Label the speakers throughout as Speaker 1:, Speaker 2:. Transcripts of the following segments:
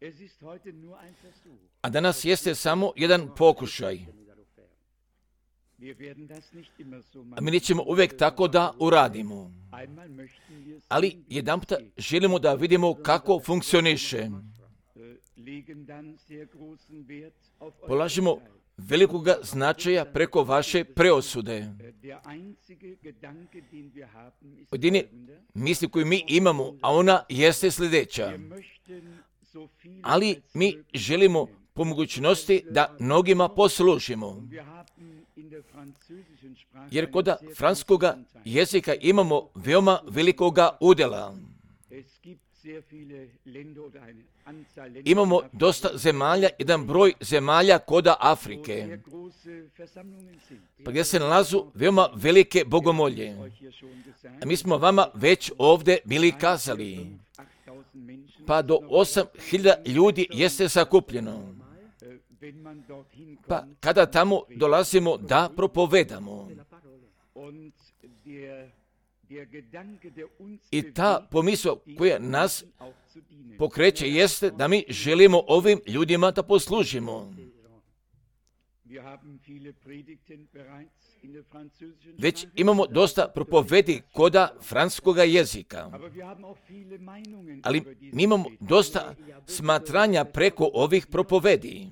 Speaker 1: A danas jeste samo jedan pokušaj. A mi nećemo uvijek tako da uradimo. Ali jedanputa želimo da vidimo kako funkcioniše. Polažimo velikoga značaja preko vaše preosude. Jedine misli koju mi imamo, a ona jeste sljedeća. Ali mi želimo po mogućnosti da mnogima poslužimo. Jer kod francuskoga jezika imamo veoma velikoga udjela. Imamo dosta zemalja, jedan broj zemalja kod Afrike, pa gdje se nalazu veoma velike bogomolje. A mi smo vama već ovdje bili kazali, pa do 8.000 ljudi jeste sakupljeno. Pa kada tamo dolazimo da propovedamo. I ta pomisao koja nas pokreće jeste da mi želimo ovim ljudima da poslužimo. Već imamo dosta propovedi koda francuskoga jezika. Ali mi imamo dosta smatranja preko ovih propovedi.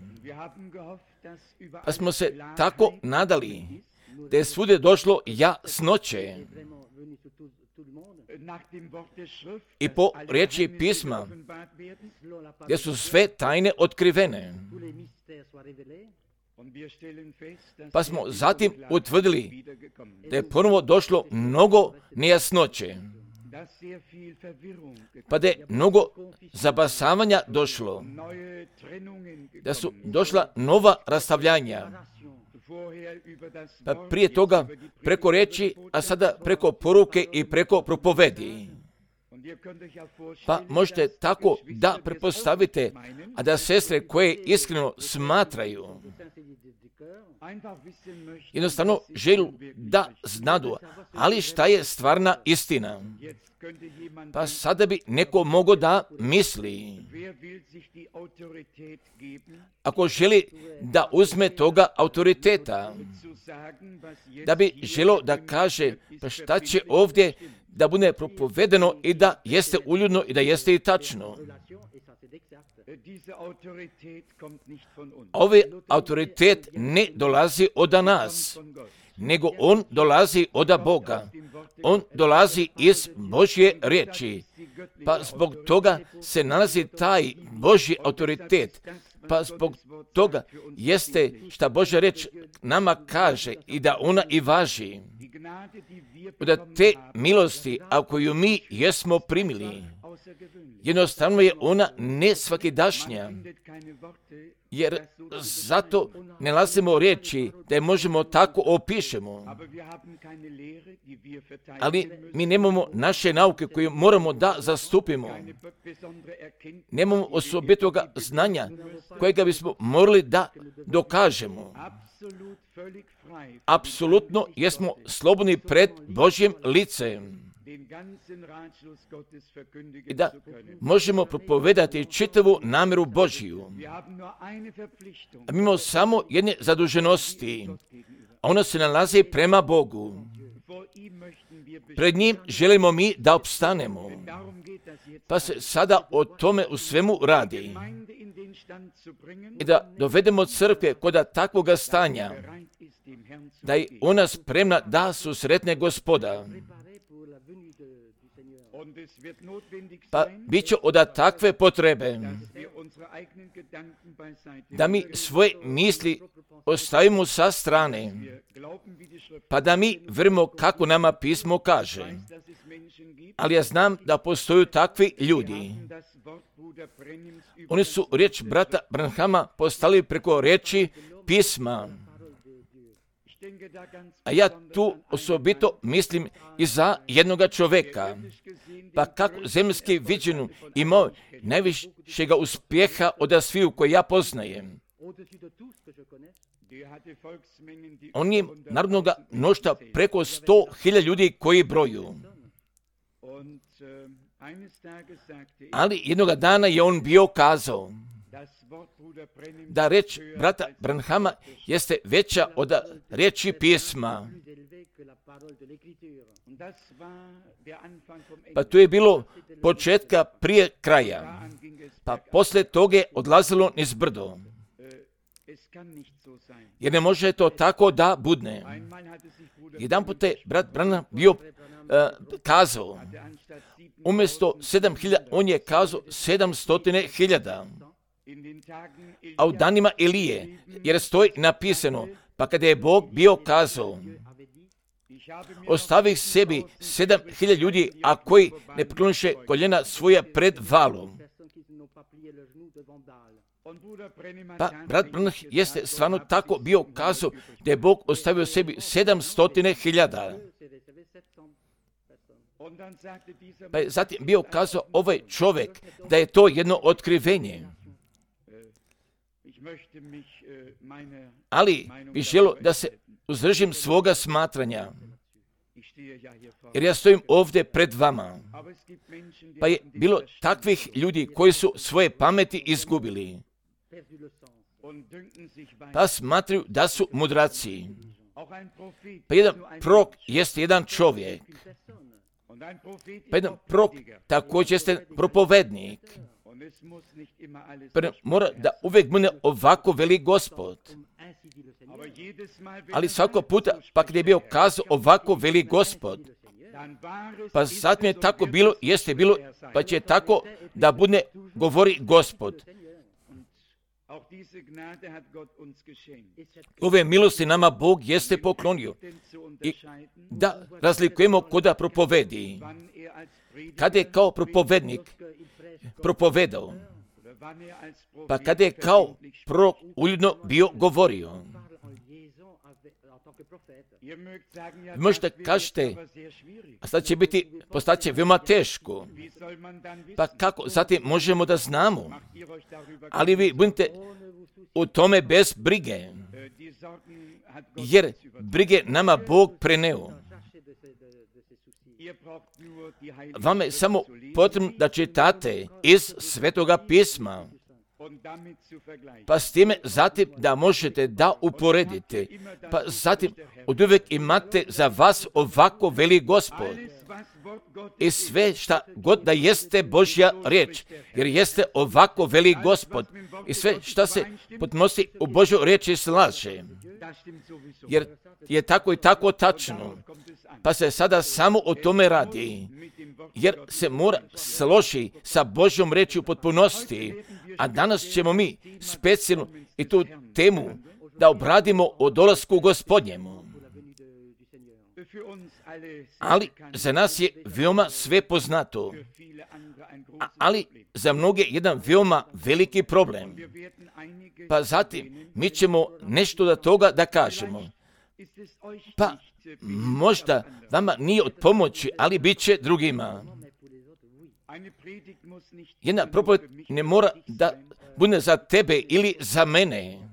Speaker 1: Pa smo se tako nadali da je svude došlo jasnoće. I po riječi pisma, gdje su sve tajne otkrivene. Pa smo zatim utvrdili da je ponovo došlo mnogo nejasnoće. Pa da je mnogo zabasavanja došlo. Da su došla nova rastavljanja. Pa prije toga preko riječi, a sada preko poruke i preko propovedi. Pa možete tako da pretpostavite, a da sestre koje iskreno smatraju, jednostavno želu da znadu, ali šta je stvarna istina? Pa sada bi neko mogao da misli, ako želi da uzme toga autoriteta, da bi želo da kaže, pa šta će ovdje da bude propovedeno i da jeste uljudno i da jeste i tačno. Ovaj autoritet ne dolazi od nas, nego on dolazi od Boga. On dolazi iz Božje riječi. Pa zbog toga se nalazi taj Božji autoritet. Pa zbog toga jeste šta Božja riječ nama kaže i da ona i važi. Da te milosti, a koju mi jesmo primili, jednostavno je ona nesvakidašnja. Jer zato ne nalazimo riječi da je možemo tako opišemo. Ali mi nemamo naše nauke koje moramo da zastupimo. Nemamo osobitoga znanja kojega bismo morali da dokažemo. Apsolutno jesmo slobodni pred Božjim licem. I da možemo propovedati čitavu namjeru Božiju. A mi imamo samo jedne zaduženosti, a ona se nalazi prema Bogu. Pred njim želimo mi da opstanemo. Pa se sada o tome u svemu radi. I da dovedemo crkve kod takvoga stanja, da je ona spremna da susretne Gospoda. Pa bit će od takve potrebe da mi svoje misli ostavimo sa strane, pa da mi vjerujemo kako nama pismo kaže. Ali ja znam da postoju takvi ljudi. Oni su riječ brata Branhama postavili preko riječi pisma. A ja tu osobito mislim i za jednoga čovjeka. Pa kako zemljski viđenu imao najvišega uspjeha od sviju koje ja poznajem. On je narodnoga mnoštva preko 100.000 ljudi koji broju. Ali jednoga dana je on bio kazao, da reč brata Branhama jeste veća od riječi pisma. Pa to je bilo početka prije kraja. Pa poslije toga je odlazilo niz brdo. Jer ne može to tako da budne. Jedan put je brat Branham bio kazao, umjesto 7.000, on je kazao 700.000. A u danima Elije, jer stoji napisano, pa kada je Bog bio kazao, ostavih sebi 7.000 ljudi, a koji ne pokloniše koljena svoja pred valom. Pa brat Branham jeste stvarno tako bio kazao da je Bog ostavio sebi 700.000. Pa je zatim bio kazao ovaj čovjek da je to jedno otkrivenje. Ali bih želio da se uzdržim svoga smatranja. Jer ja stojim ovdje pred vama. Pa je bilo takvih ljudi koji su svoje pameti izgubili. Pa smatraju da su mudraci. Pa jedan prorok jeste jedan čovjek. Pa jedan prorok također jeste propovednik. Pa mora da uvijek bude ovako veli Gospod. Ali svako puta, pa kad je bio kazao ovako veli Gospod, pa sad mi je tako bilo, jeste bilo, pa će tako da bude govori Gospod. Ove milosti nama Bog jeste poklonio. I da razlikujemo koda propovedi. Kada je kao propovednik propovedao, pa kada je kao prorok uljudno bio govorio. Možete kažete, a sad će biti, postaće veoma teško. Pa kako zatim možemo da znamo? Ali vi budete u tome bez brige. Jer brige nama Bog preneo. Vama je samo potrebno da čitate iz Svetoga pisma. Pa s time zatim da možete da uporedite. Pa zatim od uvijek imate za vas ovako veli Gospod. I sve šta god da jeste Božja riječ, jer jeste ovako veli Gospod. I sve šta se podnosi u Božju riječi slaže. Jer je tako i tako tačno. Pa se sada samo o tome radi. Jer se mora složi sa Božjom riječi u potpunosti. A danas ćemo mi specijalno i tu temu da obradimo o dolasku Gospodnjemu. Ali za nas je veoma sve poznato. Ali za mnoge jedan veoma veliki problem. Pa zatim mi ćemo nešto do toga da kažemo. Pa možda vama nije od pomoći, ali bit će drugima. Jedna propoved ne mora da bude za tebe ili za mene.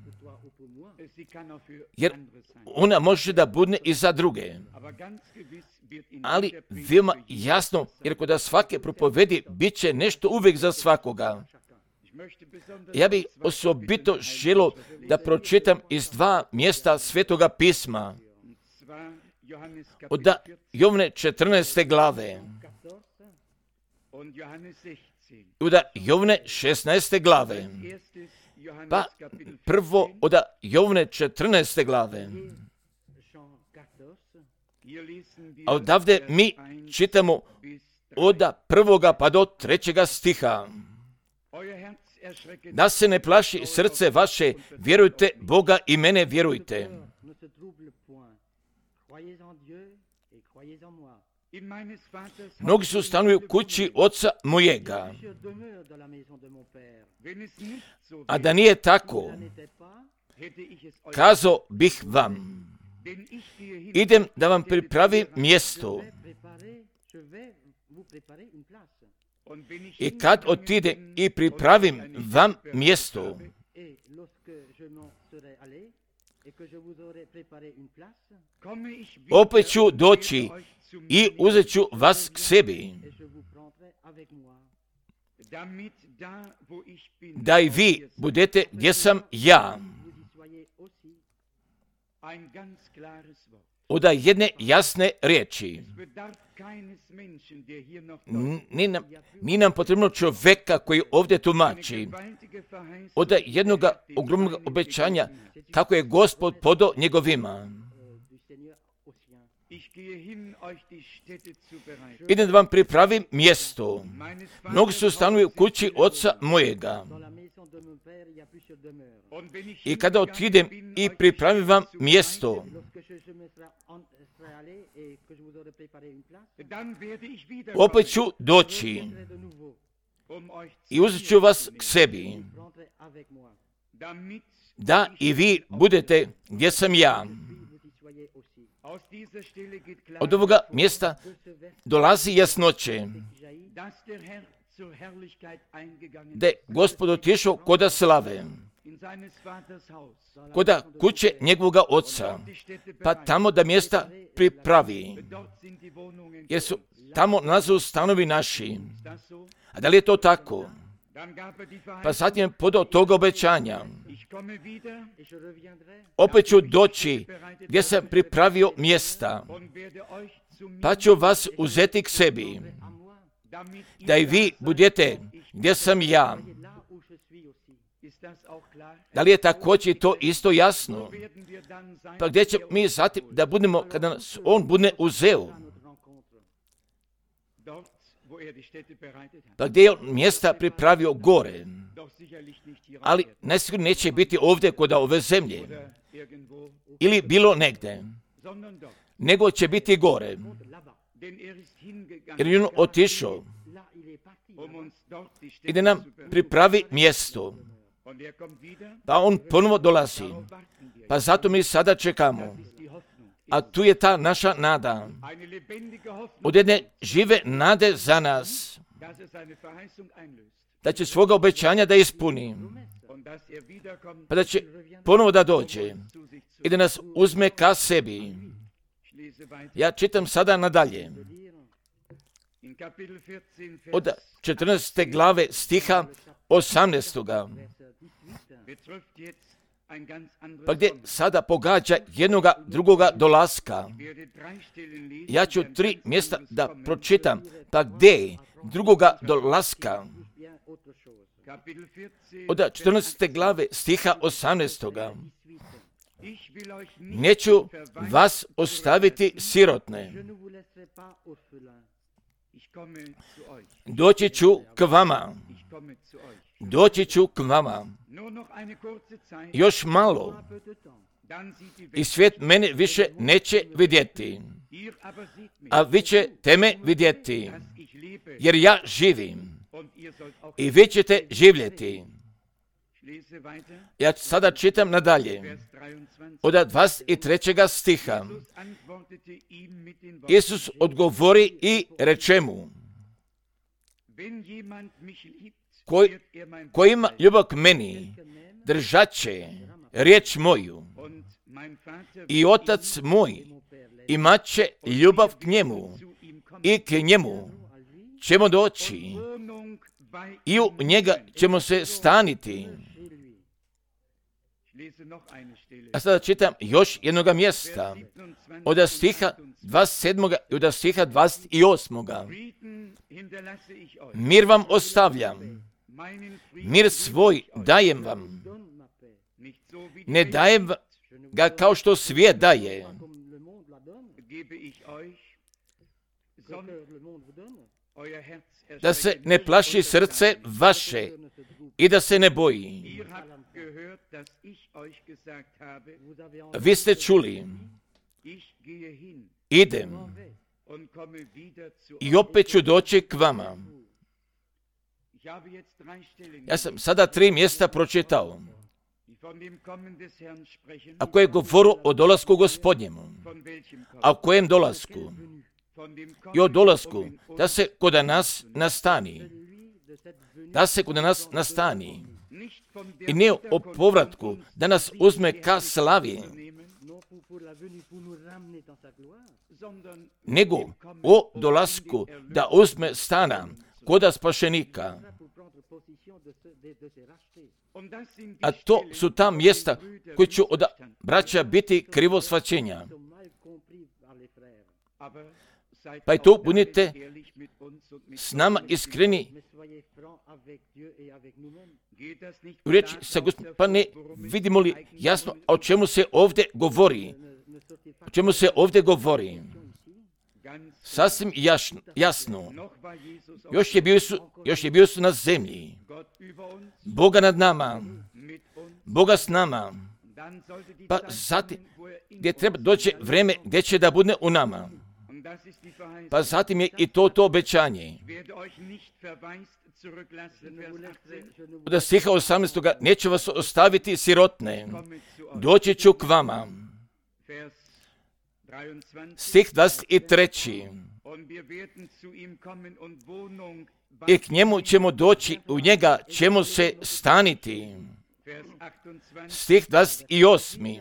Speaker 1: Jer ona može da bude i za druge. Ali veoma jasno, jer kod svake propovedi bit će nešto uvijek za svakoga. Ja bih osobito želio da pročitam iz 2 mjesta Svetoga pisma. Od Jovne 14. glave. Od Jovne 16. glave. Pa prvo od Jovne 14. glave. A odavde mi čitamo od 1. pa do 3. stiha. Da se ne plaši srce vaše, vjerujte Boga i mene vjerujte. Mnogi su stanuju u kući oca mojega. A da nije tako, kazao bih vam, idem da vam pripravim mjesto. I kad otidem i pripravim vam mjesto, opet ću doći i uzet ću vas k sebi, da i vi budete gdje sam ja. Od jedne jasne riječi. Nije nam potrebno čovjeka koji ovdje tumači. Od jednog ogromnog obećanja kako je Gospod podao njegovima. Idem da vam pripravim mjesto. Mnogi su stanovi u kući oca mojega. I kada otidem i pripravim vam mjesto, opet ću doći i uzet ću vas k sebi, da i vi budete gdje sam ja. Od ovoga mjesta dolazi jasnoće, da je Gospod otišao koda slave, koda kuće njegovoga oca, pa tamo da mjesta pripravi, jer su tamo nalazu stanovi naši. A da li je to tako? Pa zatim je podao toga obećanja. Opet ću doći gdje sam pripravio mjesta, pa ću vas uzeti k sebi, da i vi budete gdje sam ja. Da li je također to isto jasno? Pa gdje će mi zatim da budemo kada nas on bude uzeo? Pa gdje je on mjesta pripravio gore? Ali nesigurno neće biti ovdje kod ove zemlje ili bilo negdje, nego će biti gore. Jer je on otišao i da nam pripravi mjesto. Pa on ponovo dolazi. Pa zato mi sada čekamo. A tu je ta naša nada. Od jedne žive nade za nas. Da će svoga obećanja da ispuni. Pa da će ponovo da dođe. I da nas uzme ka sebi. Ja čitam sada nadalje. Od 14. glave stiha 18. Pa gdje sada pogađa jednoga drugoga dolaska. Ja ću 3 mjesta da pročitam. Pa gdje drugoga dolaska? Od 14. glave stiha 18. Neću vas ostaviti sirotne. Doći ću k vama. Doći ću k vama. Još malo. I svijet mene više neće vidjeti. A vi ćete me vidjeti. Jer ja živim. I vi ćete živjeti. Ja sada čitam nadalje. Od 23. stiha. Isus odgovori i reče mu: Ko ima ljubav k meni, držat će riječ moju. I Otac moj imat će ljubav k njemu. I k njemu ćemo doći. I u njega ćemo se staniti. A sada čitam još jednoga mjesta. Od stiha 27. i od stiha 28. Mir vam ostavljam. Mir svoj dajem vam. Ne dajem ga kao što svijet daje. Da se ne plaši srce vaše i da se ne boji. Vi ste čuli. Idem i opet ću doći k vama. Ja sam sada 3 mjesta pročitao. A koje govoru o dolasku Gospodnjemu. A o kojem dolasku? I o dolasku da se kod nas nastani. Da se kod nas nastani. I ne o povratku da nas uzme ka slavi. Nego o dolasku da uzme stana koda spašenika. A to su ta mjesta koji će od braća biti krivo shvaćenja. Pa i to budite s nama iskreni. Reći sa Gospodom, pa ne vidimo li jasno o čemu se ovdje govori? O čemu se ovdje govori? Sasvim jasno. Još je bio su na zemlji. Boga nad nama. Boga s nama. Pa zatim, gdje treba doći vreme gdje će da bude u nama. Pa zatim je i to obećanje. Od stiha 18. Neću vas ostaviti sirotne. Doći ću k vama. Stih 23. I k njemu ćemo doći, u njega ćemo se staniti. Stih 28.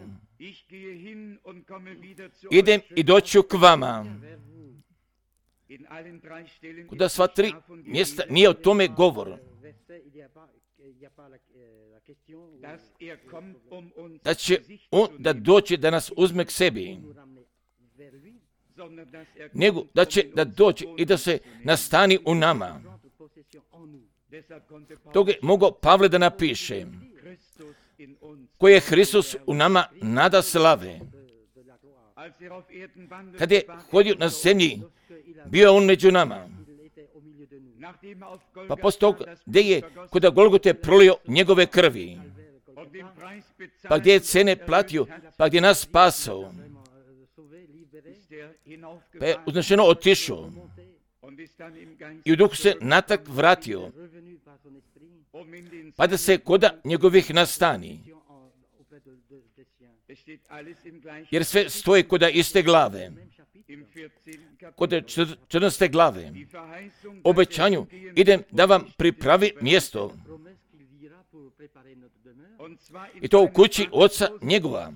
Speaker 1: Idem i doću k vama. Kuda sva tri mjesta nije o tome govor. Da će on da dođe da nas uzme k sebi. Nego da će da dođe i da se nastani u nama. Toga je mogao Pavle da napiše. Koji je Hristos u nama nada slave. Kad je hodio na zemlji, bio on među nama. Pa poslije toga gdje je kod Golgote prolio njegove krvi. Pa gdje je cene platio, pa gdje nas spasao. Pa je uznešeno otišao. I u duhu se natak vratio. Pa da se koda njegovih nastani. Jer sve stoji koda iste glave. Kod 14. glave. Obećanju idem da vam pripravi mjesto. I to u kući oca njegova.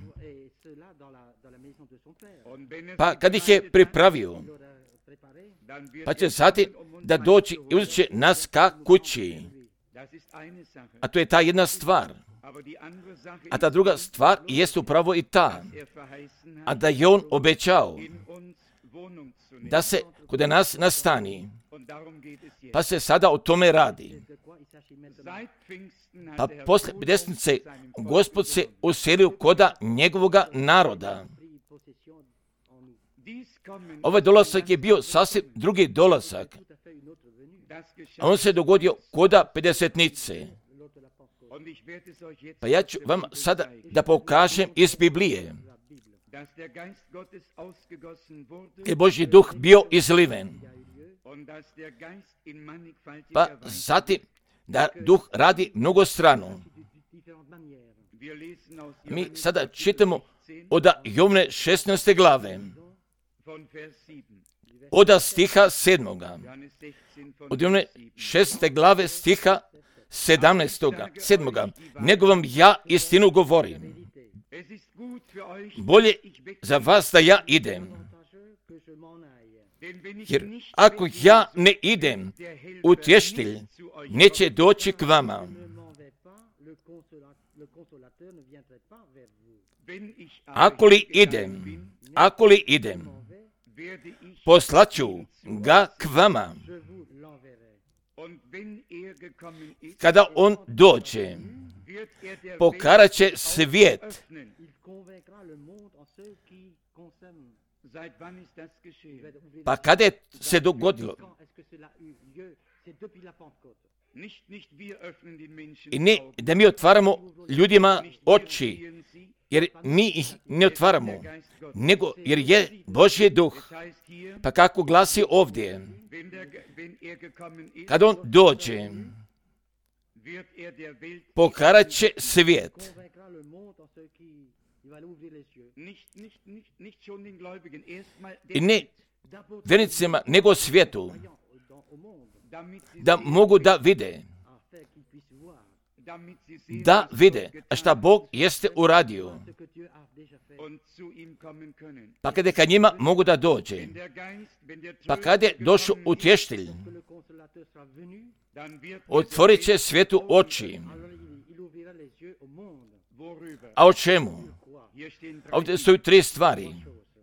Speaker 1: Pa kad ih je pripravio, pa će zatim da doći i uzet će nas ka kući. A to je ta jedna stvar. A ta druga stvar jest upravo i ta. A da je on obećao da se kod nas nastani. Pa se sada o tome radi. Pa posle Pjedesetnice Gospod se uselio koda njegovoga naroda. Ovaj dolazak je bio sasvim drugi dolazak. A on se dogodio koda Pjedesetnice. Pa ja ću vam sada da pokažem iz Biblije. Je Božji duh bio izliven. Pa zatim da duh radi mnogostrano. Mi sada čitamo od Jovne 16. glave. Od stiha 7. Od Jovne 16. glave stiha 7. Nego vam ja istinu govorim. Bolje za vas da ja idem. Jer ako ja ne idem, utješitelj neće doći k vama. Ako li idem, poslaću ga k vama. Kada on dođe, pokarat će svijet. Pa kada je se dogodilo? I ne da mi otvaramo ljudima oči, jer mi ih ne otvaramo, nego jer je Božji duh. Pa kako glasi ovdje? Kad on dođe, pokarat će svijet. I ne vjernicima, nego svijetu. Da mogu da vide. Da vide, a šta Bog jeste uradio. Pa kada ka njima mogu da dođe. Pa kada je došao utješitelj, otvorit će svijetu oči. A o čemu? Ovdje stoju 3 stvari.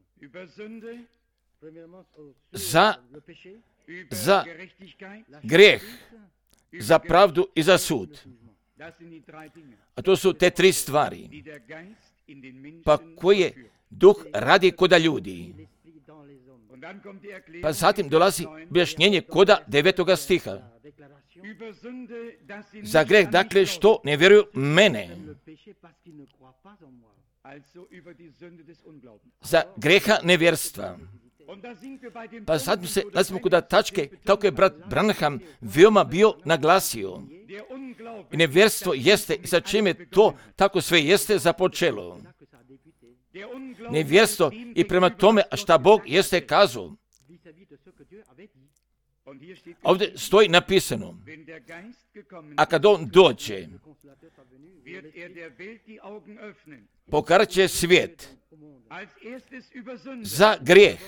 Speaker 1: Za grijeh, za pravdu i za sud. A to su te 3 stvari. Pa koje duh radi koda ljudi. Pa zatim dolazi objašnjenje koda 9. stiha. Za grijeh, dakle, što ne vjeruju mene. Za greha nevjerstva. Pa sad se nalazimo kod tačke, kako je brat Branham veoma bio naglasio. I nevjerstvo jeste, i sa čim je to tako sve jeste započelo. Nevjerstvo i prema tome, a šta Bog jeste kazao. Ovdje stoji napisano, a kad on dođe, pokarat će svijet za grijeh.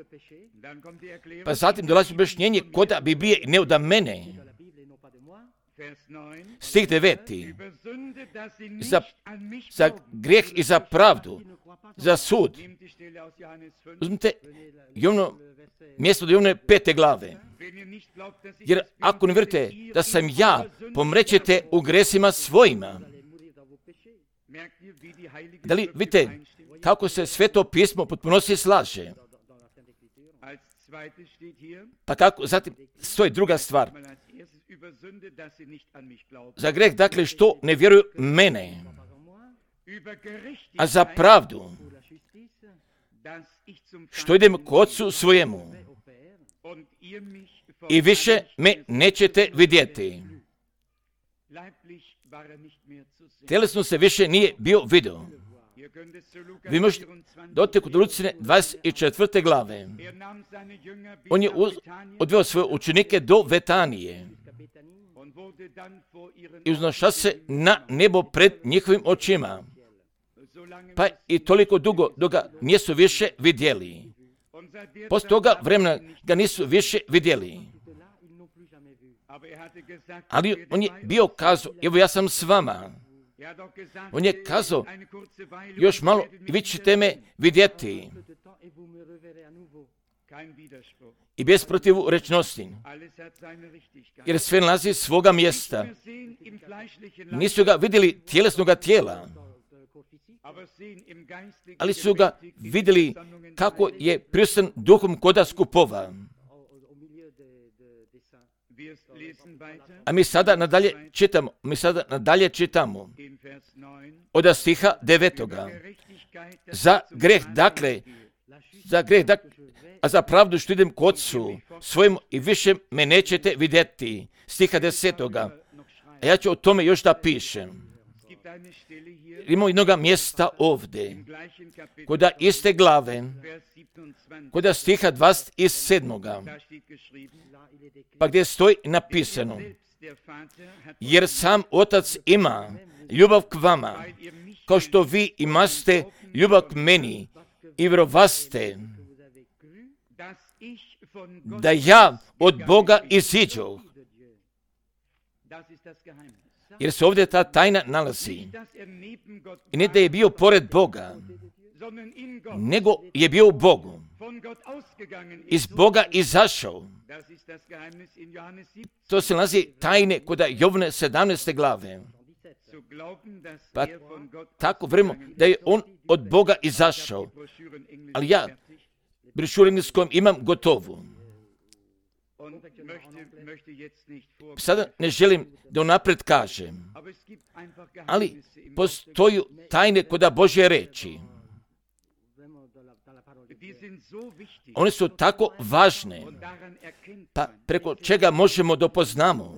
Speaker 1: Pa zatim dolazi objašnjenje koda Biblije i ne od mene. Stih 9. Za grijeh i za pravdu, za sud. Uzmite mjesto do Jovne 5. glave. Jer ako ne vjerujete da sam ja, pomrećete u gresima svojima. Da li vidite kako se Sveto pismo potpunosti slaže? Pa kako, zatim stoji druga stvar. Za grijeh, dakle, što ne vjeruju mene, a za pravdu, što idem k Otcu svojemu i više me nećete vidjeti. Tjelesno se više nije bio vidio. Vi možete doći kod Lucine 24. glave. On je odveo svoje učenike do Vetanije i uznoša se na nebo pred njihovim očima. Pa i toliko dugo dok ga nisu više vidjeli. Poslije toga vremena ga nisu više vidjeli. Ali on je bio kazao, evo ja sam s vama. On je kazao, još malo i vi ćete me vidjeti. I bez protivu rečnosti. Jer sve nalazi svoga mjesta. Nisu ga vidjeli tjelesnoga tijela, ali su ga vidjeli kako je prisutan duhom koda skupova. A mi sada nadalje čitamo. Od stiha 9. Za grijeh, dakle, a za pravdu što idem k Otcu svojemu i više me nećete vidjeti. Stiha 10. A ja ću o tome još da pišem. Imamo jednoga mjesta ovdje, kod iste glave, kod stiha 27. Pa gdje stoji napisano, jer sam Otac ima ljubav k vama, kao što vi imaste ljubav k meni i vjerovaste da ja od Boga iziđoh. Jer se ovdje ta tajna nalazi. I ne da je bio pored Boga, nego je bio u Bogu. Iz Boga izašao. To se nalazi tajne kod Jovne 17. glave. Pa tako vremo da je on od Boga izašao. Ali ja, brošuru engleskom imam gotovu. Sada ne želim da unaprijed kažem, ali postoju tajne kod Božje reči. One su tako važne, pa preko čega možemo da poznamo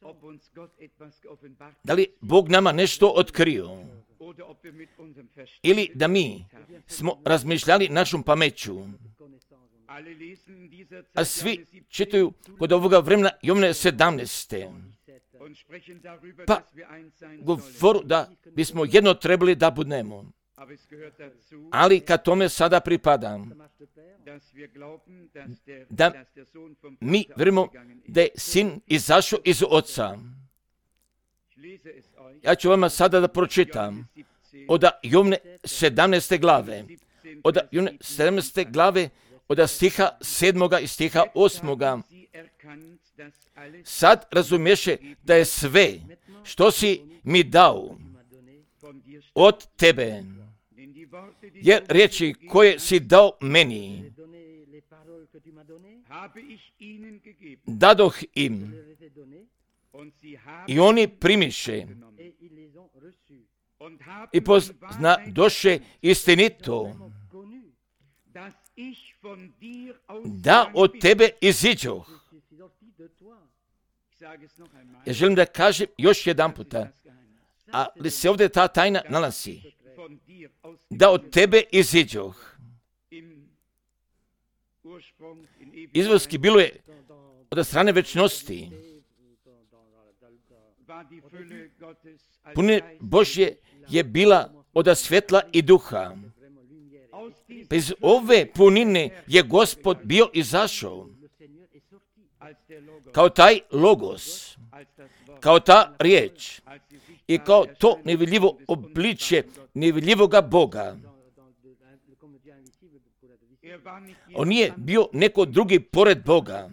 Speaker 1: da li Bog nama nešto otkrio ili da mi smo razmišljali našom pameću. A svi čitaju kod ovoga vremena Jovne 17. Pa govoru da bismo jedno trebali da budemo. Ali kad tome sada pripadam, da mi vjerujemo da je sin izašao iz Oca. Ja ću vama sada da pročitam od Jovne 17. glave. Od Jovne 17. glave, od stiha 7. i stiha 8. Sad razumješe da je sve što si mi dao od tebe, jer riječi koje si dao meni, dadoh im i oni primiše i poznadoše istinito da od tebe iziđoh. Ja želim da kažem još jedan puta, ali se ovdje ta tajna nalazi, da od tebe iziđoh. Izvorski bilo je od strane večnosti. Punine Božje je bila od svjetla i duha. Bez ove punine je Gospod bio izašao kao taj logos, kao ta riječ i kao to nevidljivo obličje nevidljivoga Boga. On nije bio neko drugi pored Boga.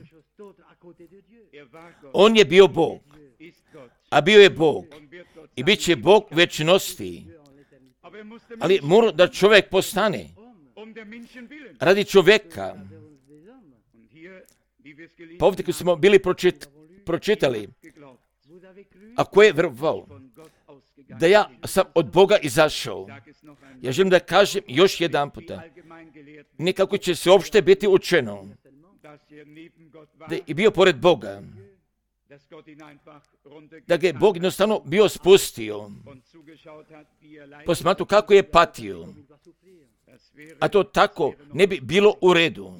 Speaker 1: On je bio Bog, a bio je Bog i bit će Bog večnosti. Ali mora da čovjek postane radi čovjeka. Pa ovdje koji smo bili pročitali, a ko je vjerovao da ja sam od Boga izašao, ja želim da kažem još jedan puta, nekako će se uopšte biti učeno da je bio pored Boga, da ga je Bog jednostavno bio spustio, posmatru kako je patio, a to tako ne bi bilo u redu.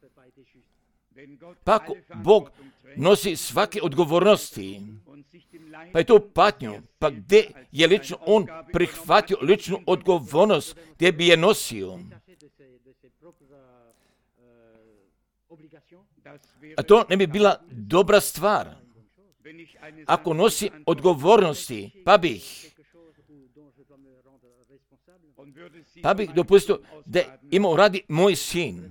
Speaker 1: Pa ako Bog nosi svake odgovornosti, pa je to patnju, pa gdje je lično on prihvatio ličnu odgovornost, gdje bi je nosio. A to ne bi bila dobra stvar. Ako nosi odgovornosti, pa bih dopustio da imao radi moj sin.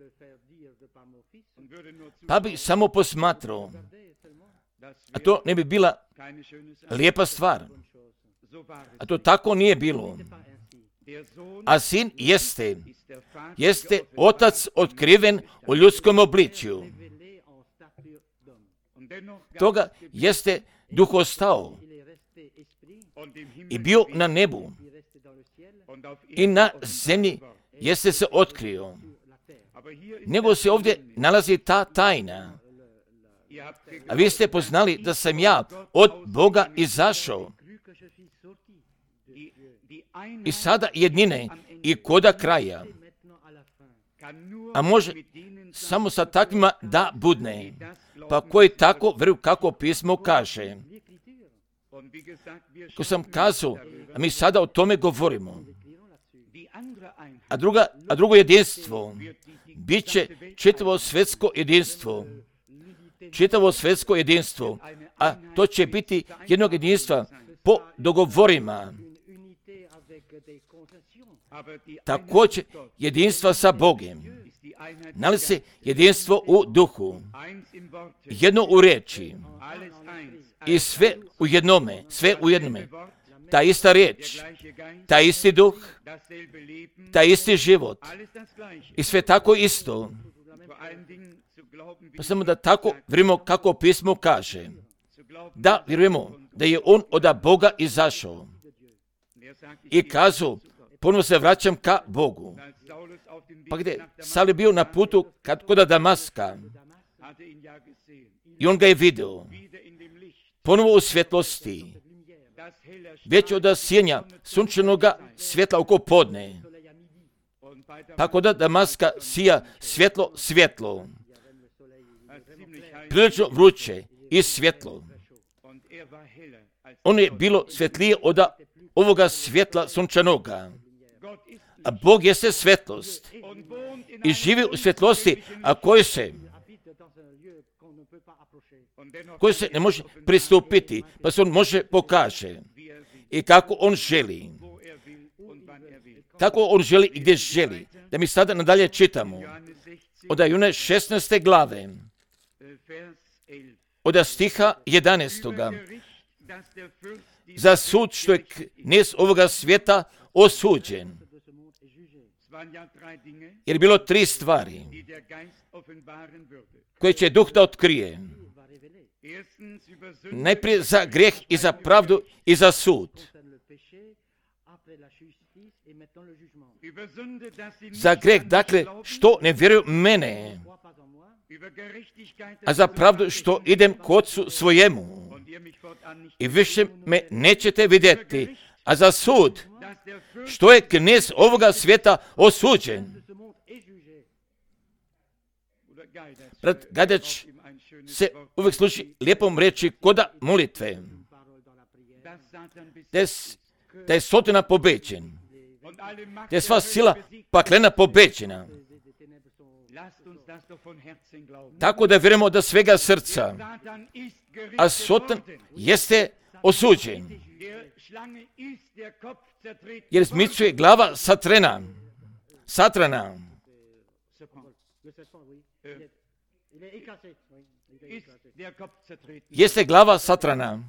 Speaker 1: Pa bih samo posmatrao. A to ne bi bila lijepa stvar. A to tako nije bilo. A sin jeste otac otkriven u ljudskom obličju. Toga jeste duh ostao i bio na nebu i na zemlji jeste se otkrio. Nego se ovdje nalazi ta tajna. A vi ste poznali da sam ja od Boga izašao. I sada jednine i koda kraja. A može samo sa takvima da budne. Pa koji tako vjeruju kako pismo kaže. Ko sam kazao, a mi sada o tome govorimo. A drugo jedinstvo bit će čitavo svjetsko jedinstvo. Čitavo svjetsko jedinstvo. A to će biti jednog jedinstva po dogovorima. Također jedinstva sa Bogem. Nalazi se jedinstvo u duhu. Jedno u riječi. I sve u jednome. Sve u jednome. Ta ista riječ. Ta isti duh. Ta isti život. I sve tako isto. Pa samo da tako vjerujemo kako pismo kaže. Da vjerujemo da je on od Boga izašao. I kazao, ponovno se vraćam ka Bogu. Pa gdje? Saul je bio na putu kod Damaska. I on ga je vidio. Ponovo u svjetlosti. Već od sjenja sunčanoga svjetla oko podne. Pa kod Damaska sija svjetlo. Prilično vruće i svjetlo. On je bilo svjetlije od ovoga svjetla sunčanoga. A Bog jeste svjetlost. I živi u svjetlosti, a koji se koje se ne može pristupiti, pa se on može pokaže. I kako on želi. Tako on želi i gdje želi. Da mi sada nadalje čitamo. Od June 16. glave. Od stiha 11. Za sud što je knez ovoga svijeta osuđen. Jer je bilo 3 stvari koje će duh da otkrije. Najprije za grijeh i za pravdu i za sud. Za grijeh, dakle, što ne vjeruju mene, a za pravdu što idem k Otcu svojemu i više me nećete vidjeti, a za sud što je knez ovoga svijeta osuđen. Brat Gajdač se uvijek služi lijepom reći koda molitve, da je Sotona pobeđen, da je sva sila paklena pobeđena. Tako da vjerujemo da svega srca, a Sotan jeste osuđen, jer zmicuje glava Satrana. Jeste glava Satrana,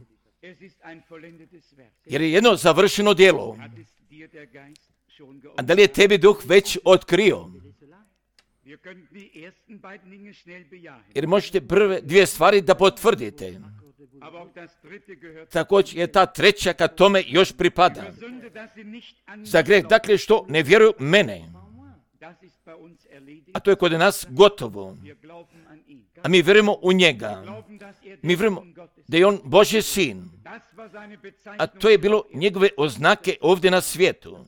Speaker 1: jer je jedno završeno djelo. A da li je tebi duh već otkrio? Jer možete prve 2 stvari da potvrdite. Također je ta treća kad tome još pripada. Za grijeh, dakle, što ne vjeruju mene. A to je kod nas gotovo. A mi vjerujemo u njega. Mi vjerujemo da je on Božji sin. A to je bilo njegove oznake ovdje na svijetu.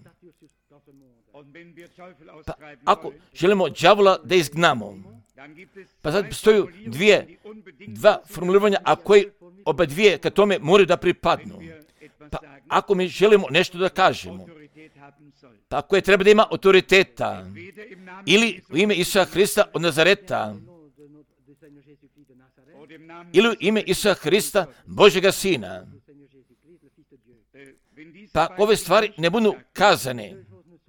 Speaker 1: Pa ako želimo đavola da izgnamo, pa sad stoju 2 formuliranja, a koji oba 2 kad tome moraju da pripadnu. Pa ako mi želimo nešto da kažemo, pa koje treba da ima autoriteta, ili u ime Isusa Hrista od Nazareta, ili u ime Isusa Hrista, Božjega Sina, pa ove stvari ne budu kazane,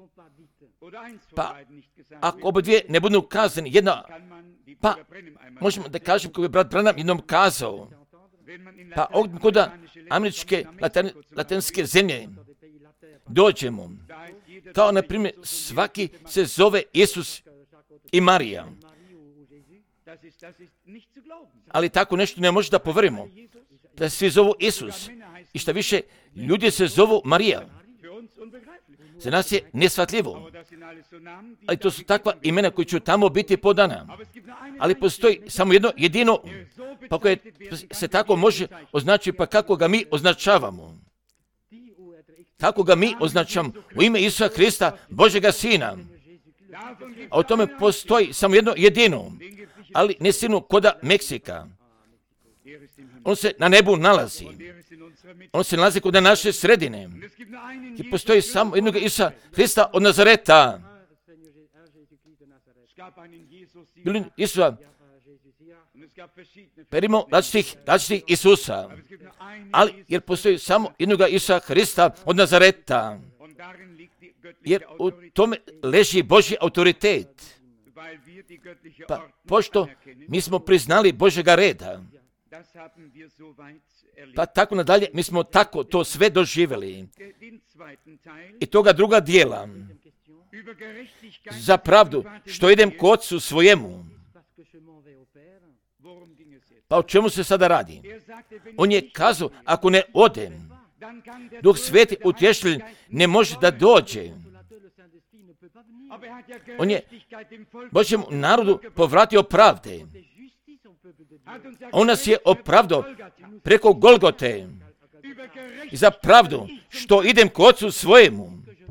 Speaker 1: pa ako oba 2 ne budu kazane, jedna, pa možemo da kažem kako je brat Branham jednom kazao, pa ovdje kod američke latinske zemlje dođemo, kao na primjer svaki se zove Isus i Marija. Ali tako nešto ne može da poverimo, da svi zovu Isus i šta više, ljudi se zovu Marija. Za nas je neshvatljivo. Ali to su takva imena koji će tamo biti podana. Ali postoji samo jedno jedino, pa koje se tako može označiti, pa kako ga mi označavamo. Kako ga mi označavamo? U ime Isusa Hrista, Božjega Sina. A o tome postoji samo jedno jedino, ali ne sinu koda Meksika. On se na nebu nalazi. On se nalazi kod naše sredine. I postoji samo jednog Isusa Hrista od Nazareta. Bilo Isusa. Perimo različitih Isusa. Ali jer postoji samo jednog Isusa Hrista od Nazareta. Jer u tome leži Božji autoritet. Pa pošto mi smo priznali Božjega reda, pa tako nadalje, mi smo tako to sve doživjeli. I toga druga dijela, za pravdu, što idem k Otcu svojemu. Pa o čemu se sada radi? On je kazao, ako ne odem, Duh Sveti utješitelj ne može da dođe. On je Božjem narodu povratio pravde. On nas je opravdao preko Golgote i za pravdu što idem k Otcu svojemu.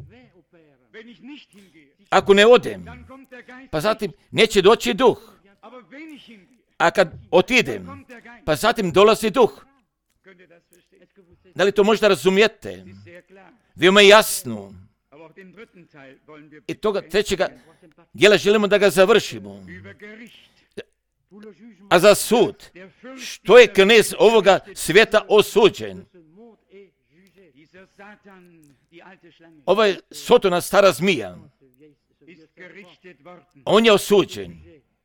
Speaker 1: Ako ne odem, pa zatim neće doći duh. A kad otidem, pa zatim dolazi duh. Da li to možda razumijete? Veoma jasno. I toga trećega dijela želimo da ga završimo. a za sud, što je knez ovoga svijeta osuđen. Ovaj Sotona, stara zmija, on je osuđen,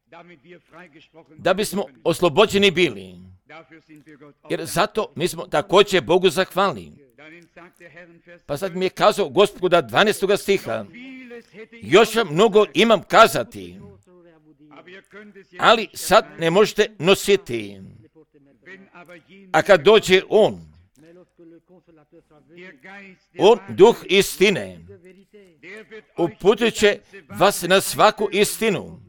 Speaker 1: da bismo oslobođeni bili. Jer zato mi smo također Bogu zahvalni. Pa sad mi je kazao Gospoda 12. stiha, još vam mnogo imam kazati, ali sad ne možete nositi. A kad dođe on, duh istine, uputit će vas na svaku istinu,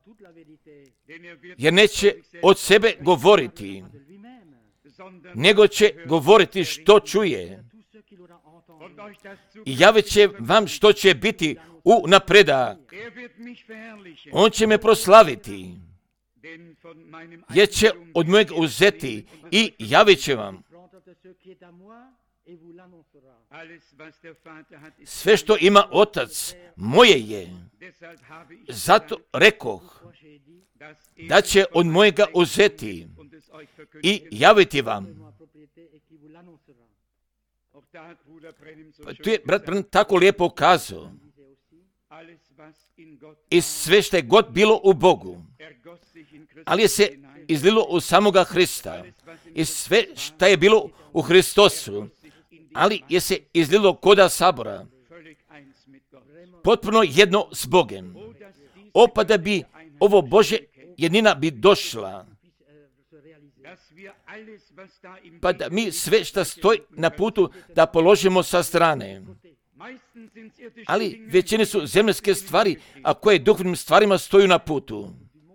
Speaker 1: jer neće od sebe govoriti, nego će govoriti što čuje. I javit će vam što će biti u napredak. On će me proslaviti, jer će od mojeg uzeti i javit će vam. Sve što ima Otac, moje je. Zato rekoh da će od mojega uzeti i javiti vam. Pa tu je brat Branham tako lijepo kazao. I sve što je god bilo u Bogu, ali je se izlilo u samoga Hrista. I sve što je bilo u Hristosu, ali je se izlilo koda sabora. Potpuno jedno s Bogem. Pa da bi ovo Bože jednina bi došla. Pa da mi sve što stoji na putu da položimo sa strane. Ali većine su zemljske stvari, a koje duhovnim stvarima stoju na putu.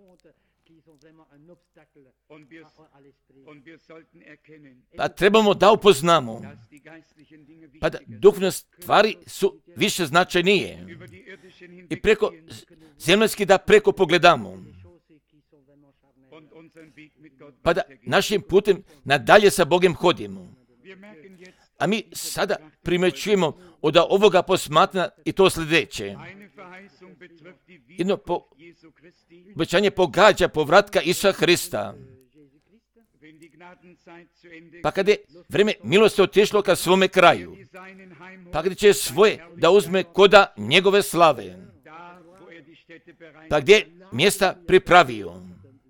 Speaker 1: Pa trebamo da upoznamo, pa da duhovne stvari su više značajnije. I preko zemljski da preko pogledamo. Pa da našim putem nadalje sa Bogom hodimo. A mi sada primjećujemo od ovoga posmatranja i to sljedeće. Jedno obećanje pogađa povratka Isusa Hrista. Pa kada je vrijeme milosti otišlo ka svome kraju, pa gdje će svoje da uzme koda njegove slave, pa gdje mjesta pripravio,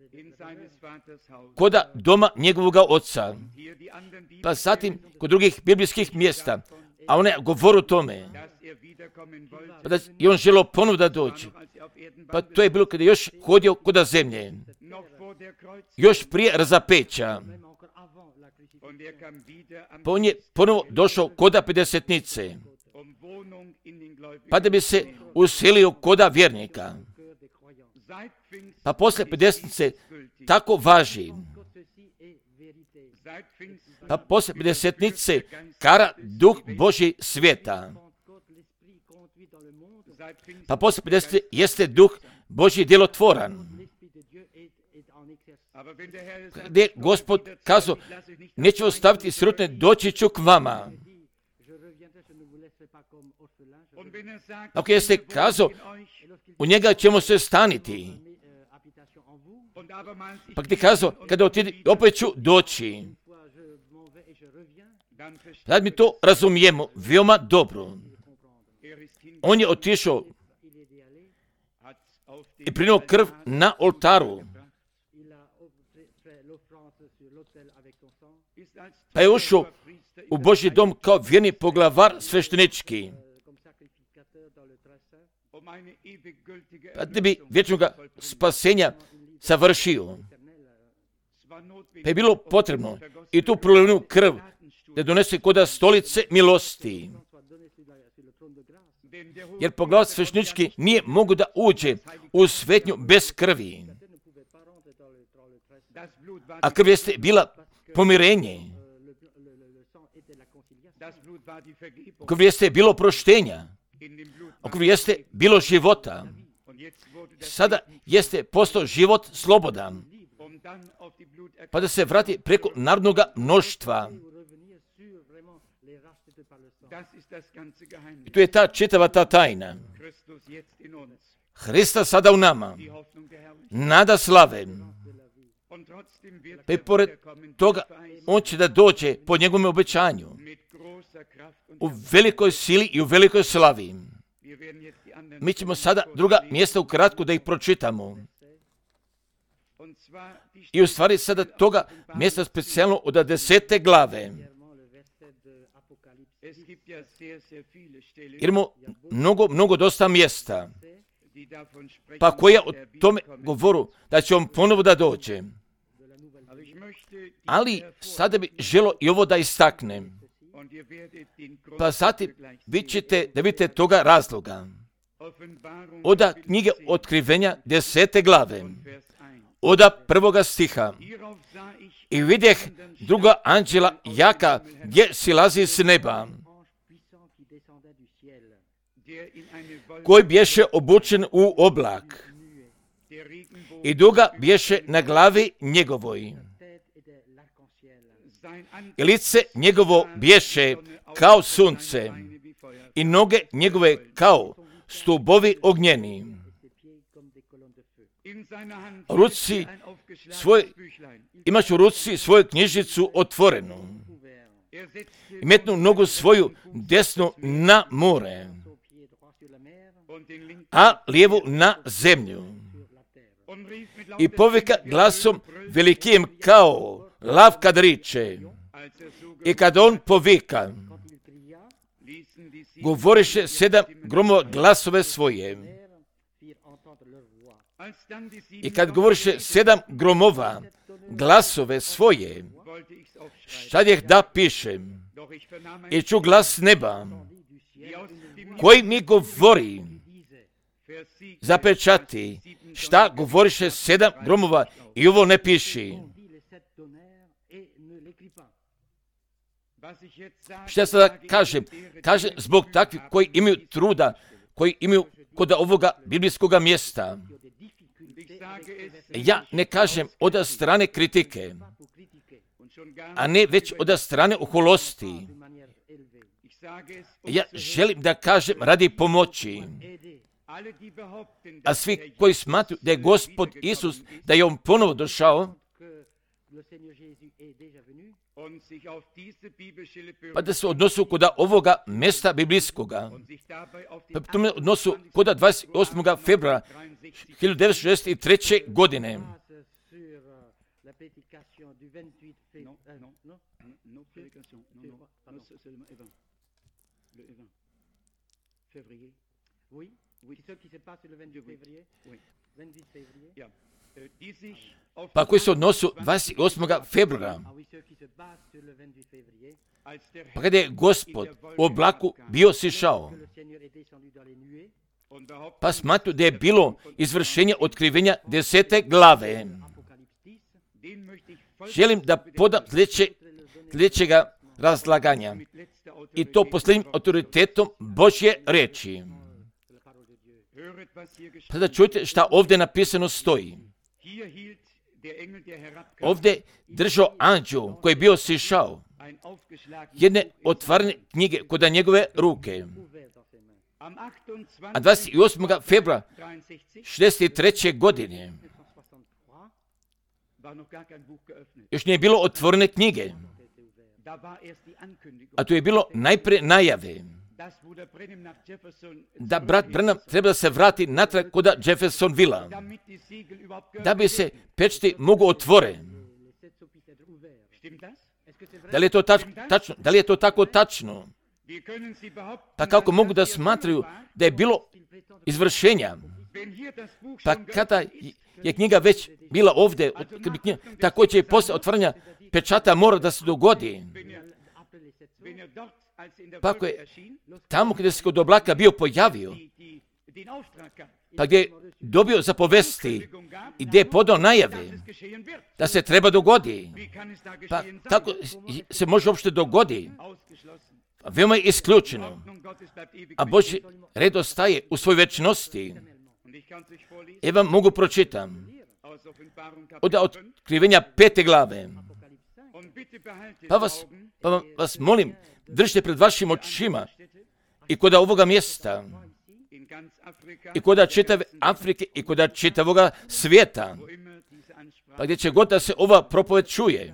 Speaker 1: koda doma njegovoga oca, pa zatim kod drugih biblijskih mjesta, a one govore o tome, pa da je on želio ponovno da dođe. Pa to je bilo kada je još hodio koda zemlje, još prije razapeća. Pa on je ponovo došao koda pedesetnice, pa da bi se uselio koda vjernika. Pa posle pedesetnice tako važi. Pa posle pedesetnice kara duh Božji svijeta. Pa posle pedesetnice jeste duh Božji djelotvoran. Gdje Gospod kazao, neću ostaviti sirotne, doći ću k vama. Ako jeste kazao, u njega ćemo se staniti. Pa gdje kazao, kada otidi, opet ću doći. Sad mi to razumijemo veoma dobro. On je otišao i prinio krv na oltaru. Pa je ušao u Božji dom kao vjerni poglavar sveštenički. Pa da bi vječnoga spasenja savršio. Pa je bilo potrebno i tu prolivenu krv da donese koda stolice milosti. Jer poglavar sveštenički nije mogu da uđe u svetnju bez krvi. A krv jeste bila pomirenje. U krvi jeste bilo proštenja. U krvi jeste bilo života. Sada jeste postao život slobodan. Pa da se vrati preko narodnog mnoštva. I tu je ta čitava ta tajna. Hrista sada u nama. Nada slave. Pa i pored toga, on će da dođe po njegovom obećanju u velikoj sili i u velikoj slavi. Mi ćemo sada druga mjesta ukratko da ih pročitamo. I u stvari sada toga mjesta specijalno od 10. glave. Jer imamo mnogo dosta mjesta, pa koja o tome govoru da će on ponovo da dođe. Ali sada bi želo i ovo da istaknem. Pa zatim vi ćete da vidite toga razloga. Od knjige Otkrivenja 10. glave, od 1. stiha. I vidjeh druga anđela jaka gdje silazi s neba, koji bješe obučen u oblak i duga bješe na glavi njegovoj. I lice njegovo bješe kao sunce i noge njegove kao stubovi ognjeni. Imaš u ruci svoju knjižicu otvorenu i metnu nogu svoju desnu na more, a lijevu na zemlju. I povika glasom velikim kao lav kad riče. I kad on povika, govoriše 7 gromova glasove svoje. I kad govoriše 7 gromova glasove svoje, šta je da pišem? I ču glas neba, koji mi govori, zapečati, šta govoriše 7 gromova i ovo ne piši. Šta sada kažem? Kažem zbog takvih koji imaju truda, koji imaju kod ovoga biblijskoga mjesta. Ja ne kažem od strane kritike, a ne već od strane oholosti. Ja želim da kažem radi pomoći. A svi koji smatruju da je Gospod Isus, da je on ponovo došao, pa da se odnosu kod ovoga mjesta biblijskoga, pa to me odnosu kod 28. februara 1963. godine. Pa koji se odnosu 28. februara, pa kada je Gospod u oblaku bio sišao, pa smatru da je bilo izvršenje otkrivenja 10. glave. Želim da podam sljedećega razlaganja, i to posljednjim autoritetom Božje reči. Pa da čujte šta ovdje napisano stoji. Ovdje držao anđel koji je bio sišao jedne otvorene knjige kod njegove ruke. A 28. februara 1963. godine još nije bilo otvorene knjige. A tu je bilo najprije najave da brat Branham treba da se vrati natrag kod Jeffersonvilla, da bi se pečati mogu otvore. Da li je to tačno? Da li je to tako tačno? Pa kako mogu da smatraju da je bilo izvršenja? Pa kada je knjiga već bila ovdje, tako će i posle otvaranja pečata mora da se dogodi. Pa ako je tamo gdje se kod oblaka bio pojavio, pa gdje je dobio zapovesti i gdje je podao najave da se treba dogodi, pa kako se može uopšte dogodi? Veoma je isključeno. A Božji red ostaje u svoj večnosti. Evo vam mogu pročitam od otkrivenja 5. glave. Pa vas molim, držite pred vašim očima i kod ovoga mjesta i kod čitave Afrike i kod čitavoga svijeta, Pa gdje će god da se ova propoved čuje.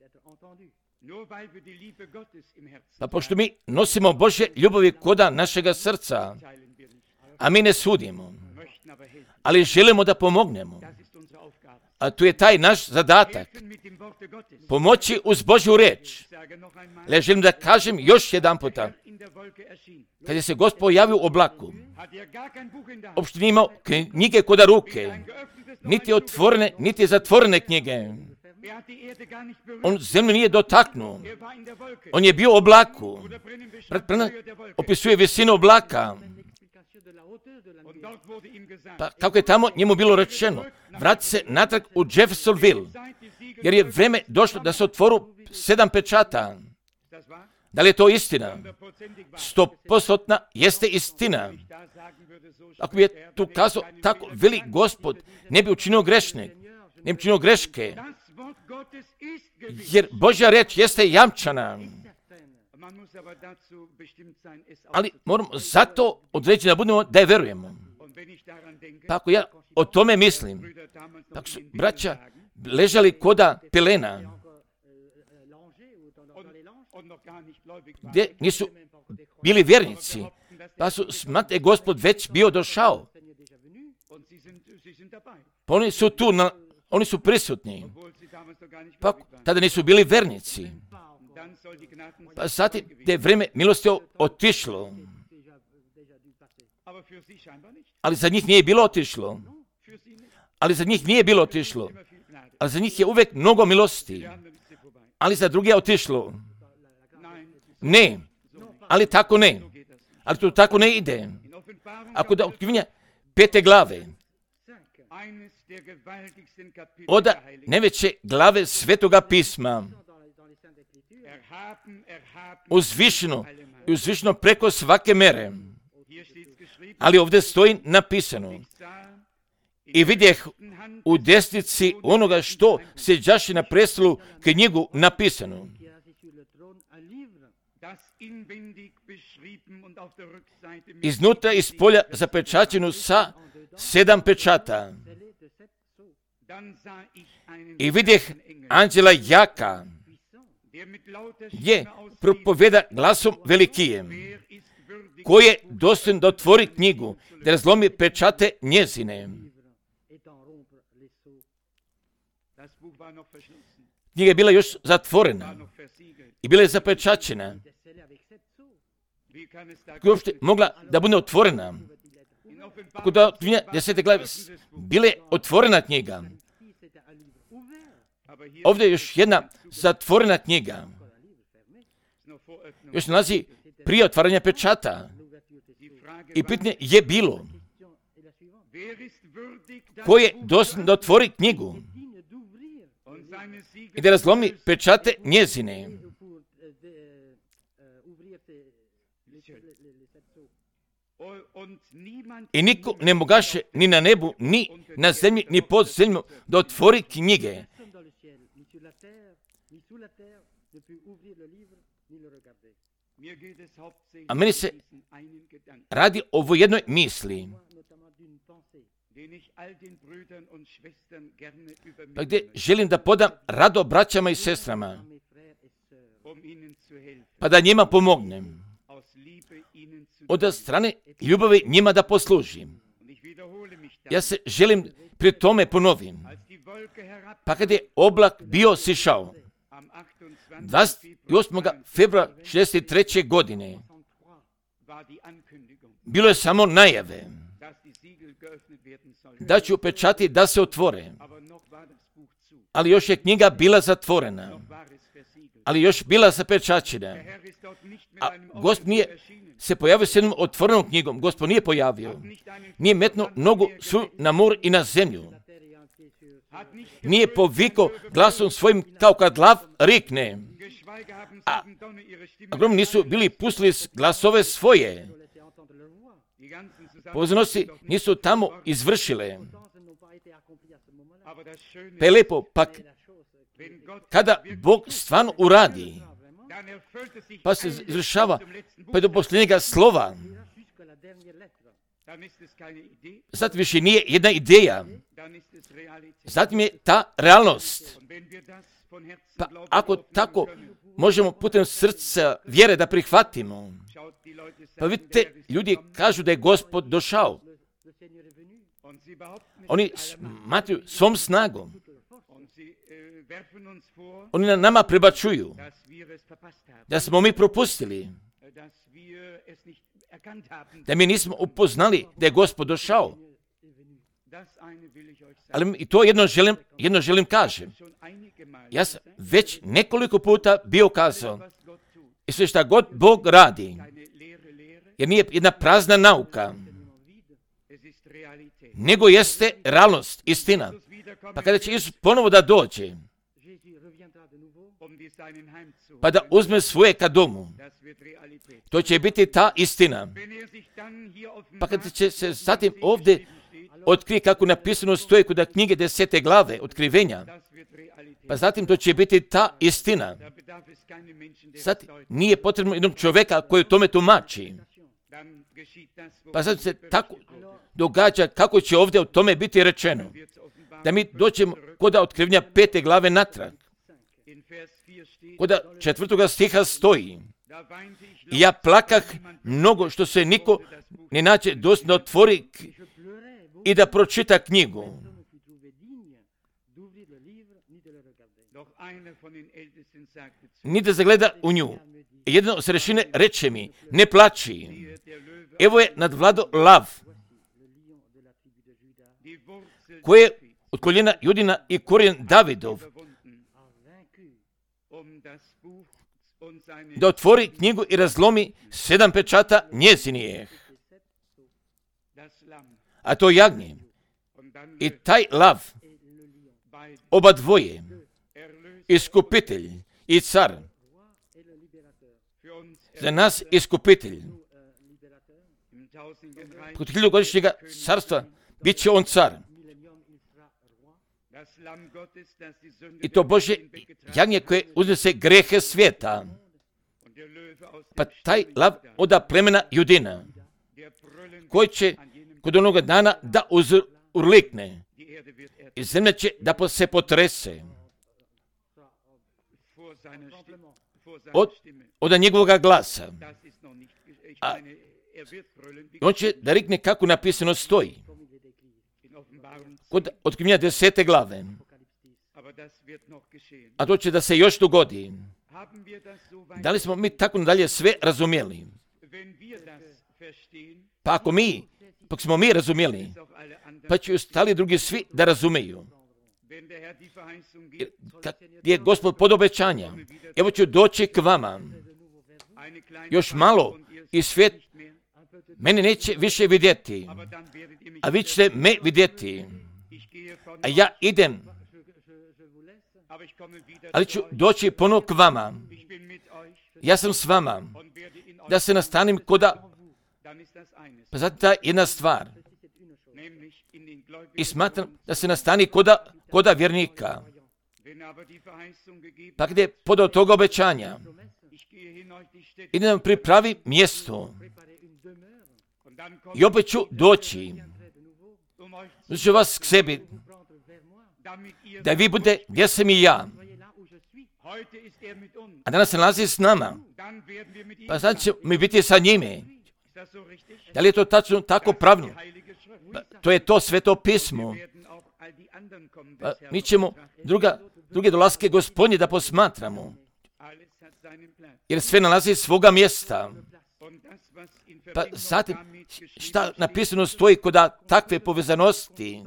Speaker 1: Pa pošto mi nosimo Božje ljubavi koda našega srca, a mi ne sudimo, ali želimo da pomognemo. A tu je taj naš zadatak. Pomoći uz Božju reč. Ja želim da kažem još jedan puta. Kad je se Gospod pojavio u oblaku, uopšte nije imao knjige koda ruke. Niti otvorene, niti zatvorene knjige. On zemlju nije dotaknuo. On je bio u oblaku. Opisuje visinu oblaka. Pa kako je tamo njemu bilo rečeno, vrati se natrag u Jeffersonville, jer je vreme došlo da se otvoru 7 pečata. Da li je to istina? 100% jeste istina. Ako bi je tu kazao tako, veli Gospod, ne bi učinio grešne, ne bi učinio greške, jer Božja reč jeste jamčana. Ali moramo zato određeni da budemo da je verujemo. Pa ako ja o tome mislim, tako su braća ležali koda pelena, gdje nisu bili vjernici, pa su smate Gospod već bio došao. Pa oni su tu, oni su prisutni. Pa tada nisu bili vjernici. Pa zatim te vreme milosti otišlo. Ali za njih nije bilo otišlo. Ali za njih je uvijek mnogo milosti. Ali za druge je otišlo. Ne. Ali tako ne. Ali to tako ne ide. Ako da otkrivenja 5. glave, od najveće glave Svetoga pisma, uzvišeno preko svake mere. Ali ovdje stoji napisano: i vidjeh u desnici onoga što sjeđaše na prestolu knjigu napisano. Iznutra iz polja zapečaćenu sa 7 pečata. I vidjeh anđela jaka, je propoveda glasom velikijem, koji je dostojan da otvori knjigu, da razlomi pečate njezine. Knjiga je bila još zatvorena i bila je zapečaćena. Kako je uopšte mogla da bude otvorena? Ako da 10. glave bila je otvorena knjiga. Ovdje je još jedna zatvorena knjiga. Još nalazi prije otvaranja pečata. I pitanje je bilo: ko je dostojan da otvori knjigu i da razlomi pečate njezine? I niko ne mogaše ni na nebu, ni na zemlji, ni pod zemljom da otvori knjige. A meni se radi o ovoj jednoj misli, pa gdje želim da podam rado braćama i sestrama, pa da njima pomognem, od strane ljubavi njima da poslužim. Ja se želim pri tome ponovim. Pa kad je oblak bio sišao, 28. februara 63. godine, bilo je samo najave da ću pečati da se otvore. Ali još je knjiga bila zatvorena. Ali još bila zapečaćena. A Gospod nije se pojavio s jednom otvorenom knjigom. Gospod nije pojavio. Nije metnuo nogu svu na mor i na zemlju. Nije povikao glasom svojim kao kad lav rikne. A grom nisu bili pustili glasove svoje. Pozornosti nisu tamo izvršile. Pa je lepo, pak kada Bog stvarno uradi, pa se izvršava pa do posljednjega slova. Zatim više nije jedna ideja. Zatim je ta realnost. Pa ako tako možemo putem srca vjere da prihvatimo, pa vidite, ljudi kažu da je Gospod došao. Oni smatruju svom snagom. Oni na nama prebačuju da smo mi propustili, da mi nismo upoznali da je Gospod došao. Ali i to jedno želim kažem. Ja sam već nekoliko puta bio kazao, i sve šta god Bog radi, jer nije jedna prazna nauka, nego jeste realnost, istina. Pa kada će Isus ponovo da dođe, pa da uzme svoje ka domu, to će biti ta istina. Pa kada će se zatim ovdje otkrije kako napisano stoji kod knjige 10. glave otkrivenja, pa zatim to će biti ta istina. Sad nije potrebno jednog čovjeka koji tome tumači. Pa sad se tako događa kako će ovdje o tome biti rečeno. Da mi dođemo kod otkrivenja 5. glave natrag. Kod 4. stiha stoji: i ja plakah mnogo što se niko ne nađe dosta otvori i da pročita knjigu. Ni da zagleda u nju. Jedno od starešine reče mi: ne plači. Evo je nadvlado lav, koje je od koljena Judina i korijen Davidov, da otvori knjigu i razlomi 7 pečata njezinih. A to jagnje i taj lav, oba dvoje, iskupitelj i car. Za nas iskupitelj. Kod 1000-godišnjega carstva bit će on car. I to Božje jagnje koje uznese grehe svijeta. Pa taj lav oda plemena Judina, koji će kod onoga dana da urlikne i zemlja će da se potrese od njegovoga glasa. A on će da rikne kako napisano stoji kod otkrivenja 10. glave. A to će da se još dogodi. Da li smo mi tako nadalje sve razumjeli? Pa ako smo mi razumjeli, pa će ostali drugi svi da razumeju. Kad je Gospod pod obećanja, evo ću doći k vama. Još malo i svijet mene neće više vidjeti, a vi ćete me vidjeti. A ja idem, ali ću doći ponovo k vama. Ja sam s vama, da se nastanim koda. Pa zato ta jedna stvar. I smatram da se nastani koda vjernika. Pa gdje je podao toga obećanja, idem pripravi mjesto. I opet ću doći. Uzet ću vas k sebi, da vi budete gdje sam i ja. A danas se nalazi s nama. Pa sad će mi biti sa njime. Da li je to tačno tako pravno? Pa, to je to sveto pismo. Pa, mi ćemo druge dolaske Gospodnje da posmatramo. Jer sve nalazi svoga mjesta. Pa zatim, šta napisano stoji kod takve povezanosti?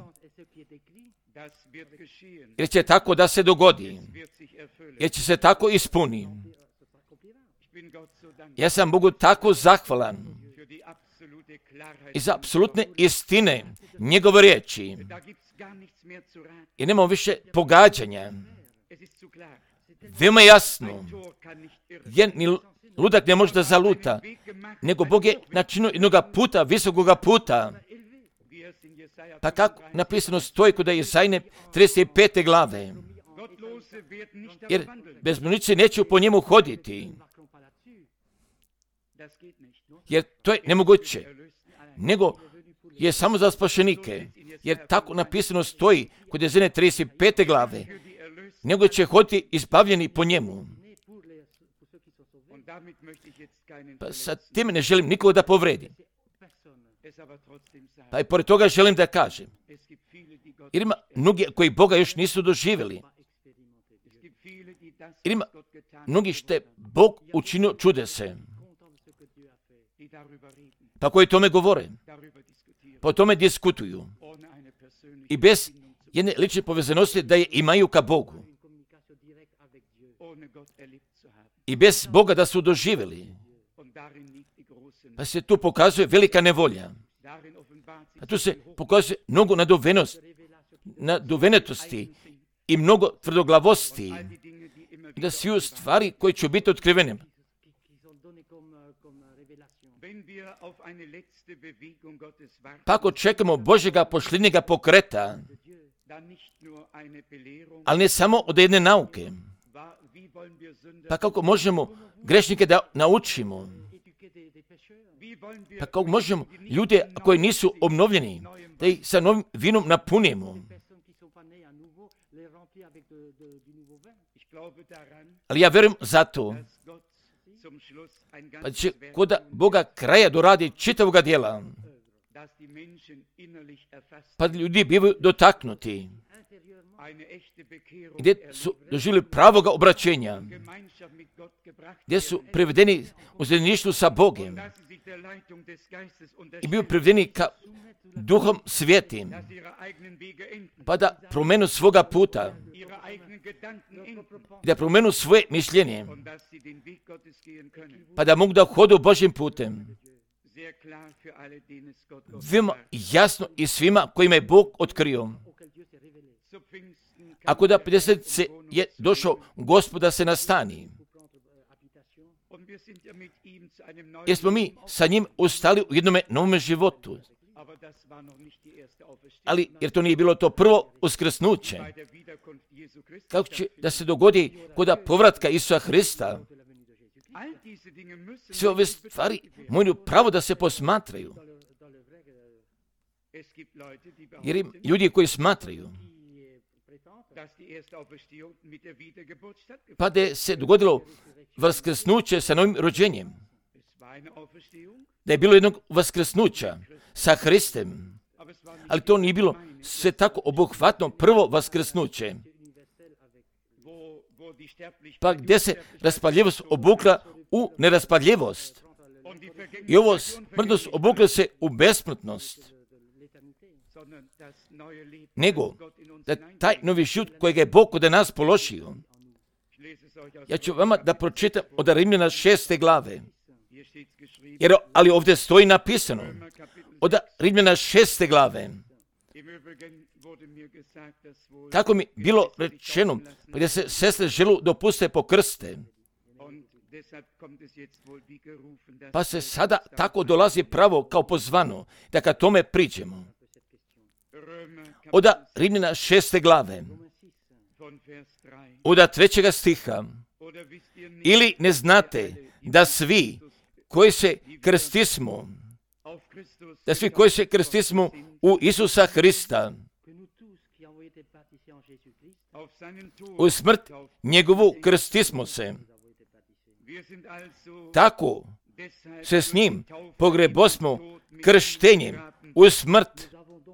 Speaker 1: Jer će tako da se dogodi. Jer će se tako ispuni. Ja sam Bogu tako zahvalan i za apsolutne istine njegove riječi. I nemamo više pogađanja. Veoma jasno. Ni ludak ne može da zaluta, nego Bog je načinio jednoga puta, visokoga puta. Pa kako napisano stoji kod Jesajine 35. glave. Jer bezbožnici neće po njemu hoditi. Jer to je nemoguće. Nego je samo za spašenike, jer tako napisano stoji kod Jezene 35. glave, nego će hoditi izbavljeni po njemu. Pa sa tim ne želim nikoga da povredim. Pa i pored toga želim da kažem, jer ima mnogi koji Boga još nisu doživjeli. Jer ima mnogi što je Bog učinio čudese. Pa koji tome govore, po tome diskutuju. I bez jedne lične povezanosti da je imaju ka Bogu. I bez Boga da su doživjeli. Pa se tu pokazuje velika nevolja. A tu se pokazuje mnogo naduvenetosti i mnogo tvrdoglavosti. I da svi stvari koje će biti otkrivene. Pa ako čekamo Božjega posljednjega pokreta, ali ne samo od jedne nauke, pa kako možemo grešnike da naučimo, pa kako možemo ljude koji nisu obnovljeni, da ih sa novim vinom napunimo. Ali ja vjerujem zato, pa će kod Boga kraja doradi čitavoga djela, pa ljudi bivaju dotaknuti, gdje su doživjeli pravoga obraćenja, gdje su privedeni u zajedništvu sa Bogom i bili privedeni ka Duhom Svijetim, pa da promenu svoga puta, da promenu svoje mišljenje, pa da mogu da hodu Božjim putem. Veoma jasno i svima kojima je Bog otkrio. Ako da 50 je došao Gospod da se nastani, jer smo mi sa njim ustali u jednom novom životu. Ali, jer to nije bilo to prvo uskrsnuće, kako će da se dogodi kod povratka Isusa Hrista, sve ove stvari moraju pravo da se posmatraju. Jer im ljudi koji smatraju, pa da se dogodilo vaskrsnuće sa novim rođenjem, da je bilo jednog vaskrsnuća sa Hristem, ali to nije bilo sve tako obuhvatno prvo vaskrsnuće. Pa gdje se raspaljivost obukla u neraspaljivost. I ovo smrtnost obukla se u besmrtnost. Nego da taj novi život kojeg je Bog kod nas položio. Ja ću vama da pročitam od Rimljana 6. glave. Ali ovdje stoji napisano od Rimljana 6. glave. Tako mi bilo rečeno, gdje se sestre želu dopuste po krste. Pa se sada tako dolazi pravo kao pozvano, da ka tome priđemo. Od Rimljana 6. glave, od 3. stiha. Ili ne znate da svi koji se krstismo, u Isusa Hrista, u smrt njegovu krstismo se. Tako se s njim pogrebosmo krštenjem u smrt,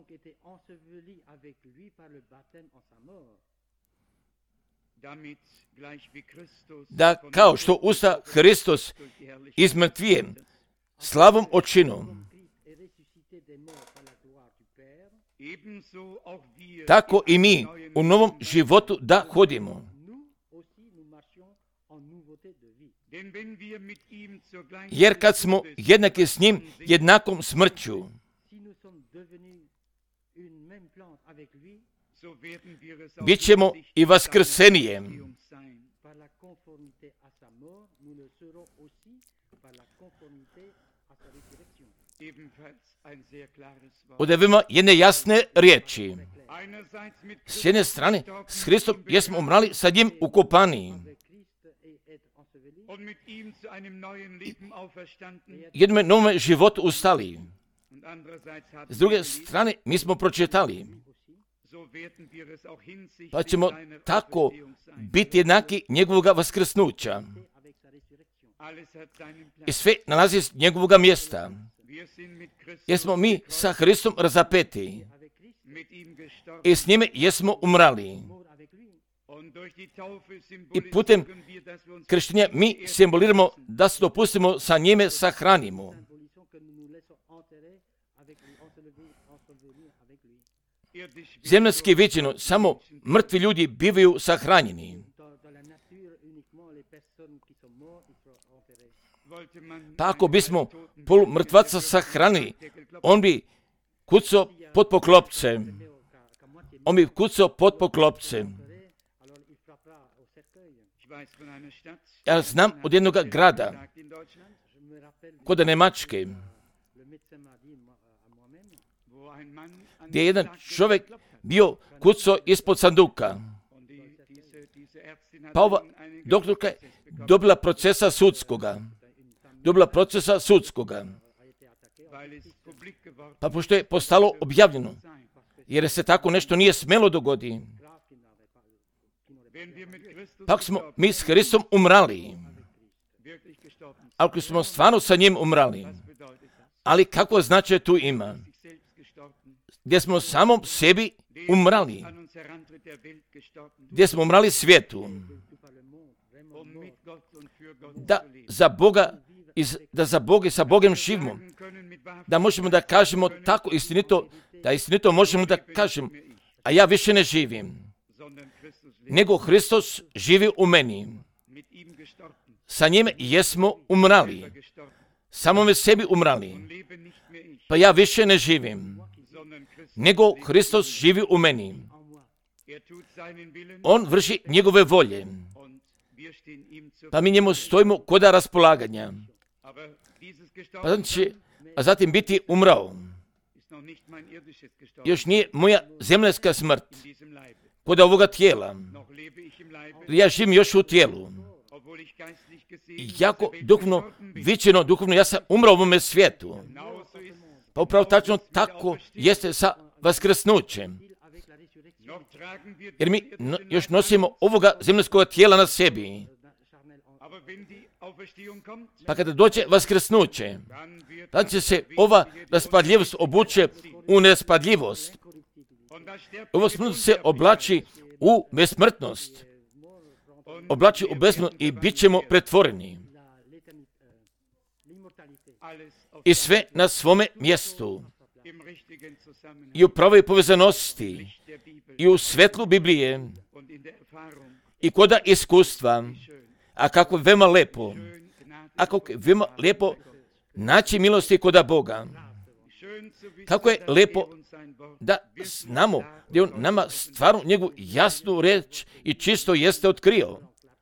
Speaker 1: da kao što usta Hristos izmrtvije slavom očinom, tako i mi u novom životu da hodimo. Jer kad smo jednaki s njim jednakom smrću, bit ćemo i vaskrsenijem. Ovdje imamo jedne jasne riječi. S jedne strane, s Hristom jesmo umrali sa njim u kopaniji. Jednom novom životu ustali. S druge strane, mi smo pročitali, pa ćemo tako biti jednaki njegovoga vaskrsnuća. I sve nalazi s njegovoga mjesta. Jer smo mi sa Hristom razapeti i s njime jesmo umrali. I putem krštenja mi simboliramo da se dopustimo sa njime sahranimo. Zemaljski viđeno, samo mrtvi ljudi bivaju sahranjeni. Pa ako bismo polumrtvaca sahranili, on bi kucao pod poklopcem. Ja znam od jednog grada, kod Njemačke, gdje je jedan čovjek bio kucao ispod sanduka. Pa ova doktorka je dobila procesa sudskoga. Pa pošto je postalo objavljeno, jer se tako nešto nije smjelo dogoditi. Pak smo mi s Hristom umrali. Ako smo stvarno sa njim umrali. Ali kakvo značaj tu ima? Gdje smo samom sebi umrali. Gdje smo umrali svijetu. Da za Boga i sa Bogom živimo. Da možemo da kažemo tako istinito možemo da kažemo, a ja više ne živim, nego Hristos živi u meni. Sa njime jesmo umrali. Samome sebi umrali. Pa ja više ne živim, nego Hristos živi u meni. On vrši njegove volje. Pa mi njemu stojimo kod raspolaganja. Pa će zatim biti umrao. Još nije moja zemljska smrt kod ovoga tijela. Ja živim još u tijelu. Jako duhovno, ja sam umrao u ovome svijetu. Pa upravo tačno tako jeste sa vaskrsnućem. Jer mi još nosimo ovoga zemljskog tijela na sebi. Pa kada dođe vaskrsnuće, tada će se ova raspadljivost obuče u neraspadljivost. Ovo smrtnost se oblači u besmrtnost. I bit ćemo pretvoreni. I sve na svome mjestu. I u pravoj povezanosti. I u svetlu Biblije. I koda iskustva. A kako je veoma lepo naći milosti koda Boga. Kako je lepo da znamo da je on nama stvarno njegovu jasnu reč i čisto jeste otkrio.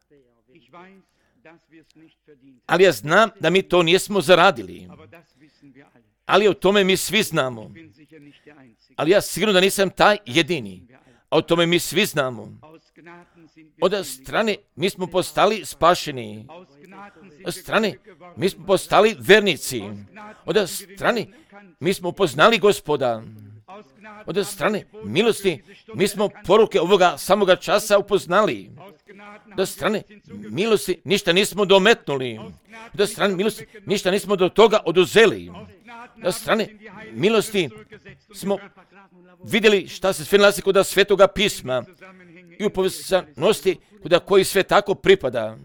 Speaker 1: Ali ja znam da mi to nismo zaradili. Ali o tome mi svi znamo. Ali ja sigurno da nisam taj jedini. A o tome mi svi znamo. Od strane mi smo postali spašeni. Od strane mi smo postali vernici. Od strane mi smo upoznali Gospoda. Od strane milosti mi smo poruke ovoga samoga časa upoznali. Od strane milosti ništa nismo dometnuli. Od strane milosti ništa nismo do toga oduzeli. Od strane milosti smo vidjeli šta se sve nalazi kod Svetoga pisma i u povezanosti kod koji sve tako pripada.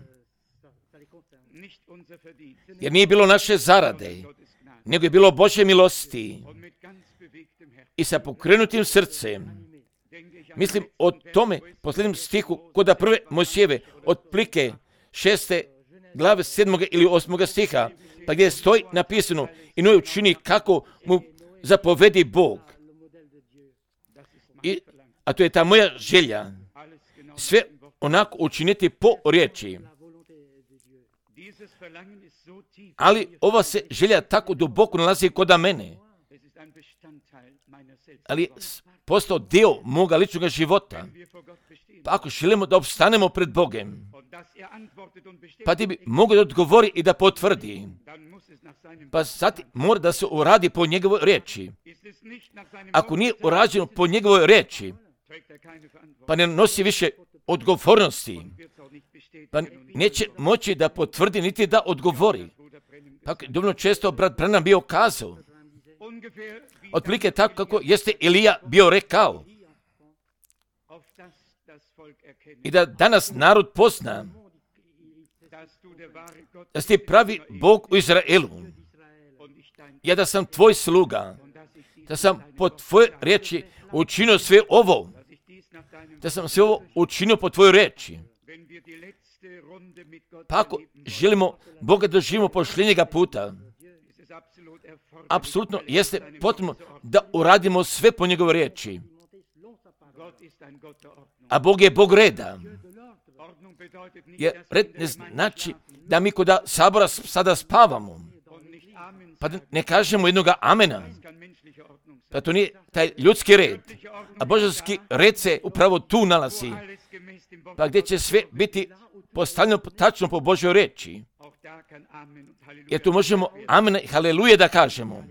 Speaker 1: Jer nije bilo naše zarade, nego je bilo Božje milosti. I sa pokrenutim srcem, mislim o tome posljednjem stihu kod prve Mojsijeve, otplike 6. glave 7. ili 8. stiha, pa gdje stoji napisano i Noe učini kako mu zapovedi Bog. A to je ta moja želja. Sve onako učiniti po riječi. Ali ova se želja tako duboko nalazi kod mene. Ali postao dio moga ličnog života. Pa ako želimo da opstanemo pred Bogem, pa ti bi mogao da odgovori i da potvrdi, Pa sad mora da se uradi po njegovoj riječi. Ako nije urađeno po njegovoj riječi, pa ne nosi više odgovornosti, pa neće moći da potvrdi niti da odgovori. Tako dovoljno često brat Branham bio kazao, otprilike tako kako jeste Elija bio rekao, i da danas narod pozna da si pravi Bog u Izraelu, ja da sam tvoj sluga, da sam po tvojoj riječi učinio sve ovo, da sam sve ovo učinio po tvojoj riječi. Pa ako želimo Boga da živimo pošljenjega puta, apsolutno jeste potrebno da uradimo sve po njegovoj riječi. A Bog je Bog reda. Jer red ne znači da mi kod sabora sada spavamo. Pa ne kažemo jednoga amena. Pa to nije taj ljudski red. A božanski red se upravo tu nalazi. Pa gdje će sve biti postavljeno tačno po Božoj riječi. Jer tu možemo amen i haleluje da kažemo.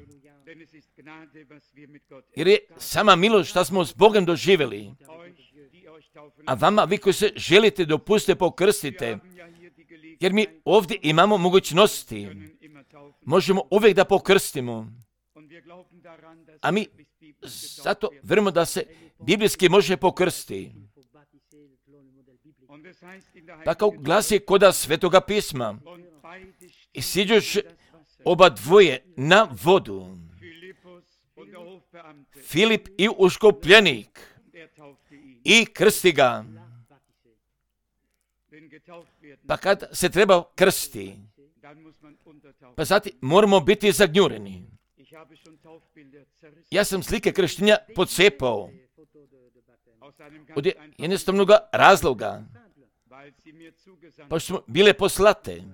Speaker 1: Jer je sama milost što smo s Bogom doživjeli. A vama, vi koji se želite dopustite, pokrstite. Jer mi ovdje imamo mogućnosti. Možemo uvijek da pokrstimo. A mi zato vjerujemo da se biblijski može pokrstiti. Pa kao glasi koda Svetoga pisma. I siđuš oba dvoje na vodu. Filip i uškopljenik. I krsti ga. Pa kad se treba krsti, pa zatim moramo biti zagnjureni. Ja sam slike krštenja pocepao. Od jednostavnog razloga. Pa što smo bile poslate.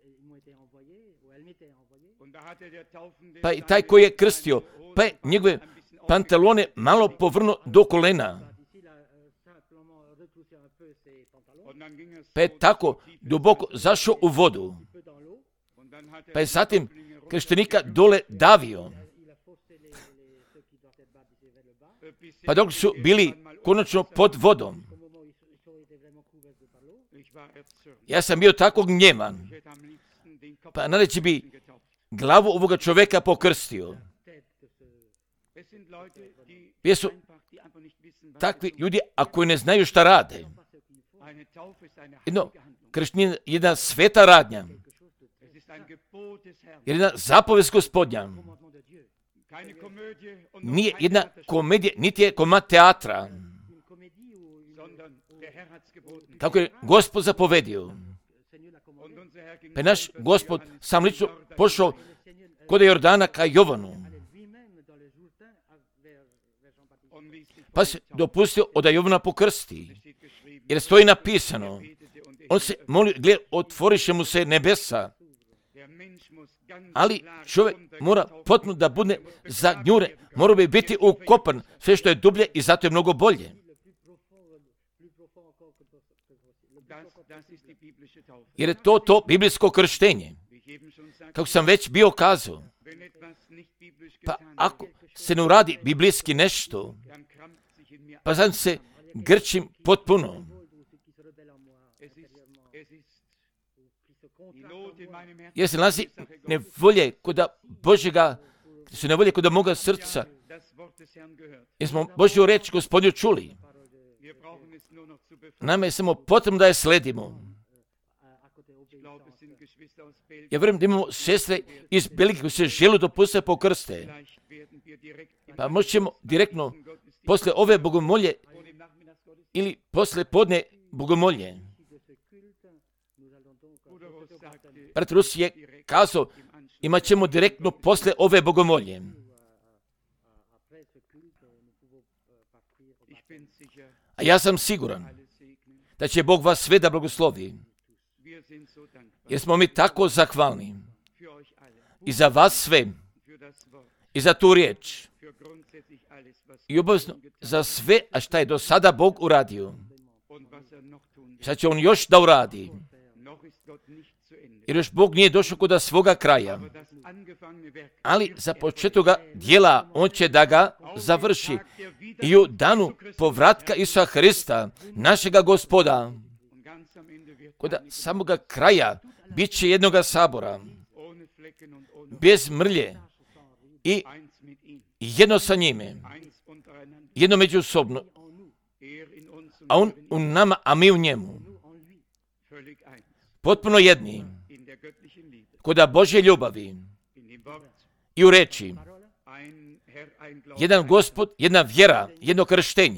Speaker 1: Pa i taj koji je krstio, pa je njegove pantalone malo povrnuo do kolena. Pa je tako duboko zašao u vodu. Pa je zatim krštenika dole davio. Pa dok su bili konačno pod vodom. Ja sam bio tako gnjevan. Pa najveći bi glavu ovoga čovjeka pokrstio. Jesu takvi ljudi, a koji ne znaju šta rade. Krštenje je jedna sveta radnja. Jedna zapovest Gospodnja. Nije jedna komedija, niti je komad teatra. Kako je Gospod zapovedio. Pa naš Gospod sam lično pošao kod Jordana ka Jovanu. Pa se dopustio da Jovana pokrsti. Jer stoji napisano. On se moli, gled, otvoriše mu se nebesa. Ali čovjek mora potpuno da bude zagnjuren. Mora bi biti ukopan. Sve što je dublje i zato je mnogo bolje. Jer je to biblijsko krštenje. Kako sam već bio kazao. Pa ako se ne uradi biblijski nešto, pa sam se grčim potpuno. Jer se nalazi nevolje koda Božjega, su nevolje koda moga srca. Jer smo Božju reč Gospodnju čuli. Nama je samo potrebno da je sledimo. Ja vjerujem da imamo sestre iz Belgije koji se žele dopustiti pokrste. Pa možemo direktno posle ove bogomolje ili posle podne bogomolje. Brat Rus je kazao, imat ćemo direktno posle ove bogomolje. A ja sam siguran da će Bog vas sve da blagoslovi. Jer smo mi tako zahvalni. I za vas sve. I za tu riječ. I obavezno za sve, a šta je do sada Bog uradio. Šta će on još da uradi. jer još Bog nije došao kod svoga kraja. Ali za početoga dijela on će da ga završi i u danu povratka Isusa Hrista, našega Gospoda, kod samoga kraja bit će jednoga sabora, bez mrlje i jedno sa njime, jedno međusobno, a on u nama, a mi u njemu. Potpuno jedni, kod Božje ljubavi i u reči, jedan Gospod, jedna vjera, jedno krštenje,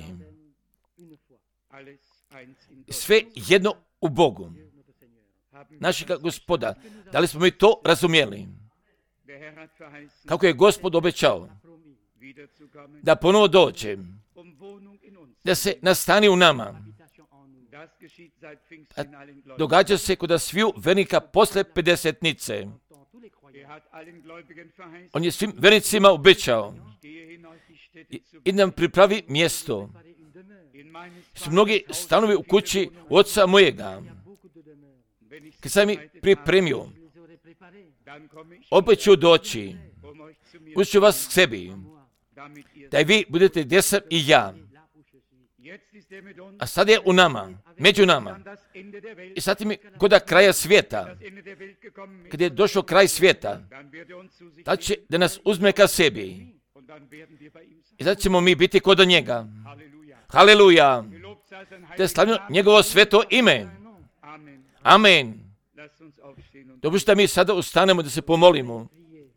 Speaker 1: sve jedno u Bogu, našega Gospoda. Da li smo mi to razumjeli? Kako je Gospod obećao da ponovo dođe, da se nastani u nama. A događa se kod sviju vernika posle pedesetnice. On je svim vernicima obećao i nam pripravi mjesto. Su mnogi stanovi u kući oca mojega. Kad sam mi pripremio, opet ću doći, uzet ću vas k sebi, da i vi budete gdje sam i ja. A sad je u nama, među nama. I sad mi kod kraja svijeta, kad je došao kraj svijeta, tad će da nas uzme ka sebi. I sad ćemo mi biti kod njega. Haleluja! Te slavimo njegovo sveto ime. Amen. Dobro što mi sada ustanemo da se pomolimo.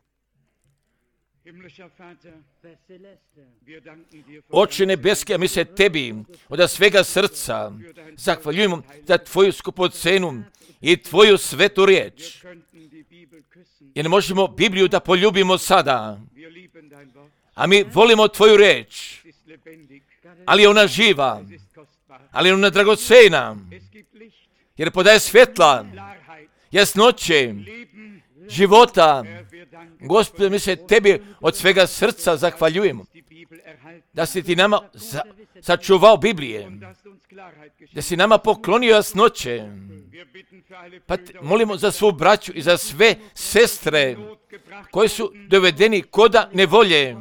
Speaker 1: Oče nebeski, a mi se tebi od svega srca zahvaljujemo za tvoju skupocenu i tvoju svetu riječ. Jer ne možemo Bibliju da poljubimo sada, a mi volimo tvoju riječ, ali je ona živa, ali je ona dragocena, jer podaje svjetla, jasnoće, života. Gospode, mi se tebi od svega srca zahvaljujemo da si ti nama sačuvao Biblije, da si nama poklonio jasnoće. Pa molimo za svu braću i za sve sestre koji su dovedeni koda nevolje,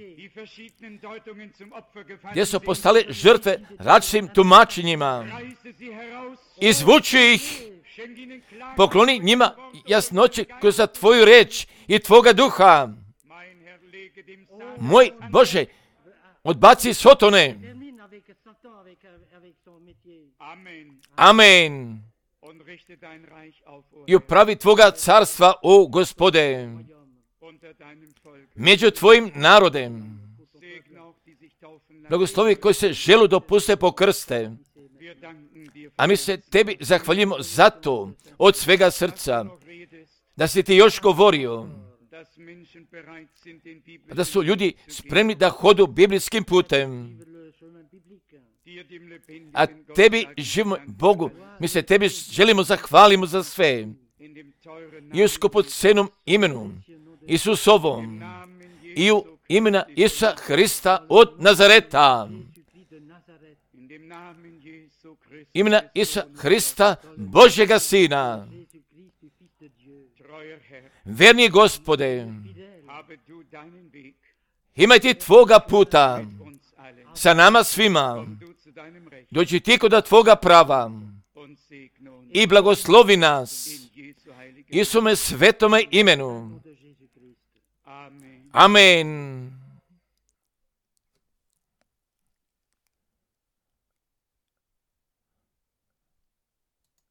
Speaker 1: gdje su postale žrtve različitim tumačenjima. Izvuči ih, pokloni njima jasnoće kroz tvoju reč i tvoga duha. Moj Bože, odbaci Sotone. Amen. I upravi tvoga carstva, o Gospode, među tvojim narodem. Blagoslovi koji se želu dopuste po krste. A mi se tebi zahvaljujemo za to od svega srca, da si ti još govorio, da su ljudi spremni da hodu biblijskim putem. A tebi, živom Bogu, mi se tebi želimo zahvalimo za sve. I u skupocenom imenu Isusovom i u imena Isusa Hrista od Nazareta. Imena Isusa Hrista, Božjega Sina. Verni Gospode, imaj ti tvoga puta sa nama svima. Dođi ti kod tvoga prava i blagoslovi nas Isuse svetome imenu. Amen.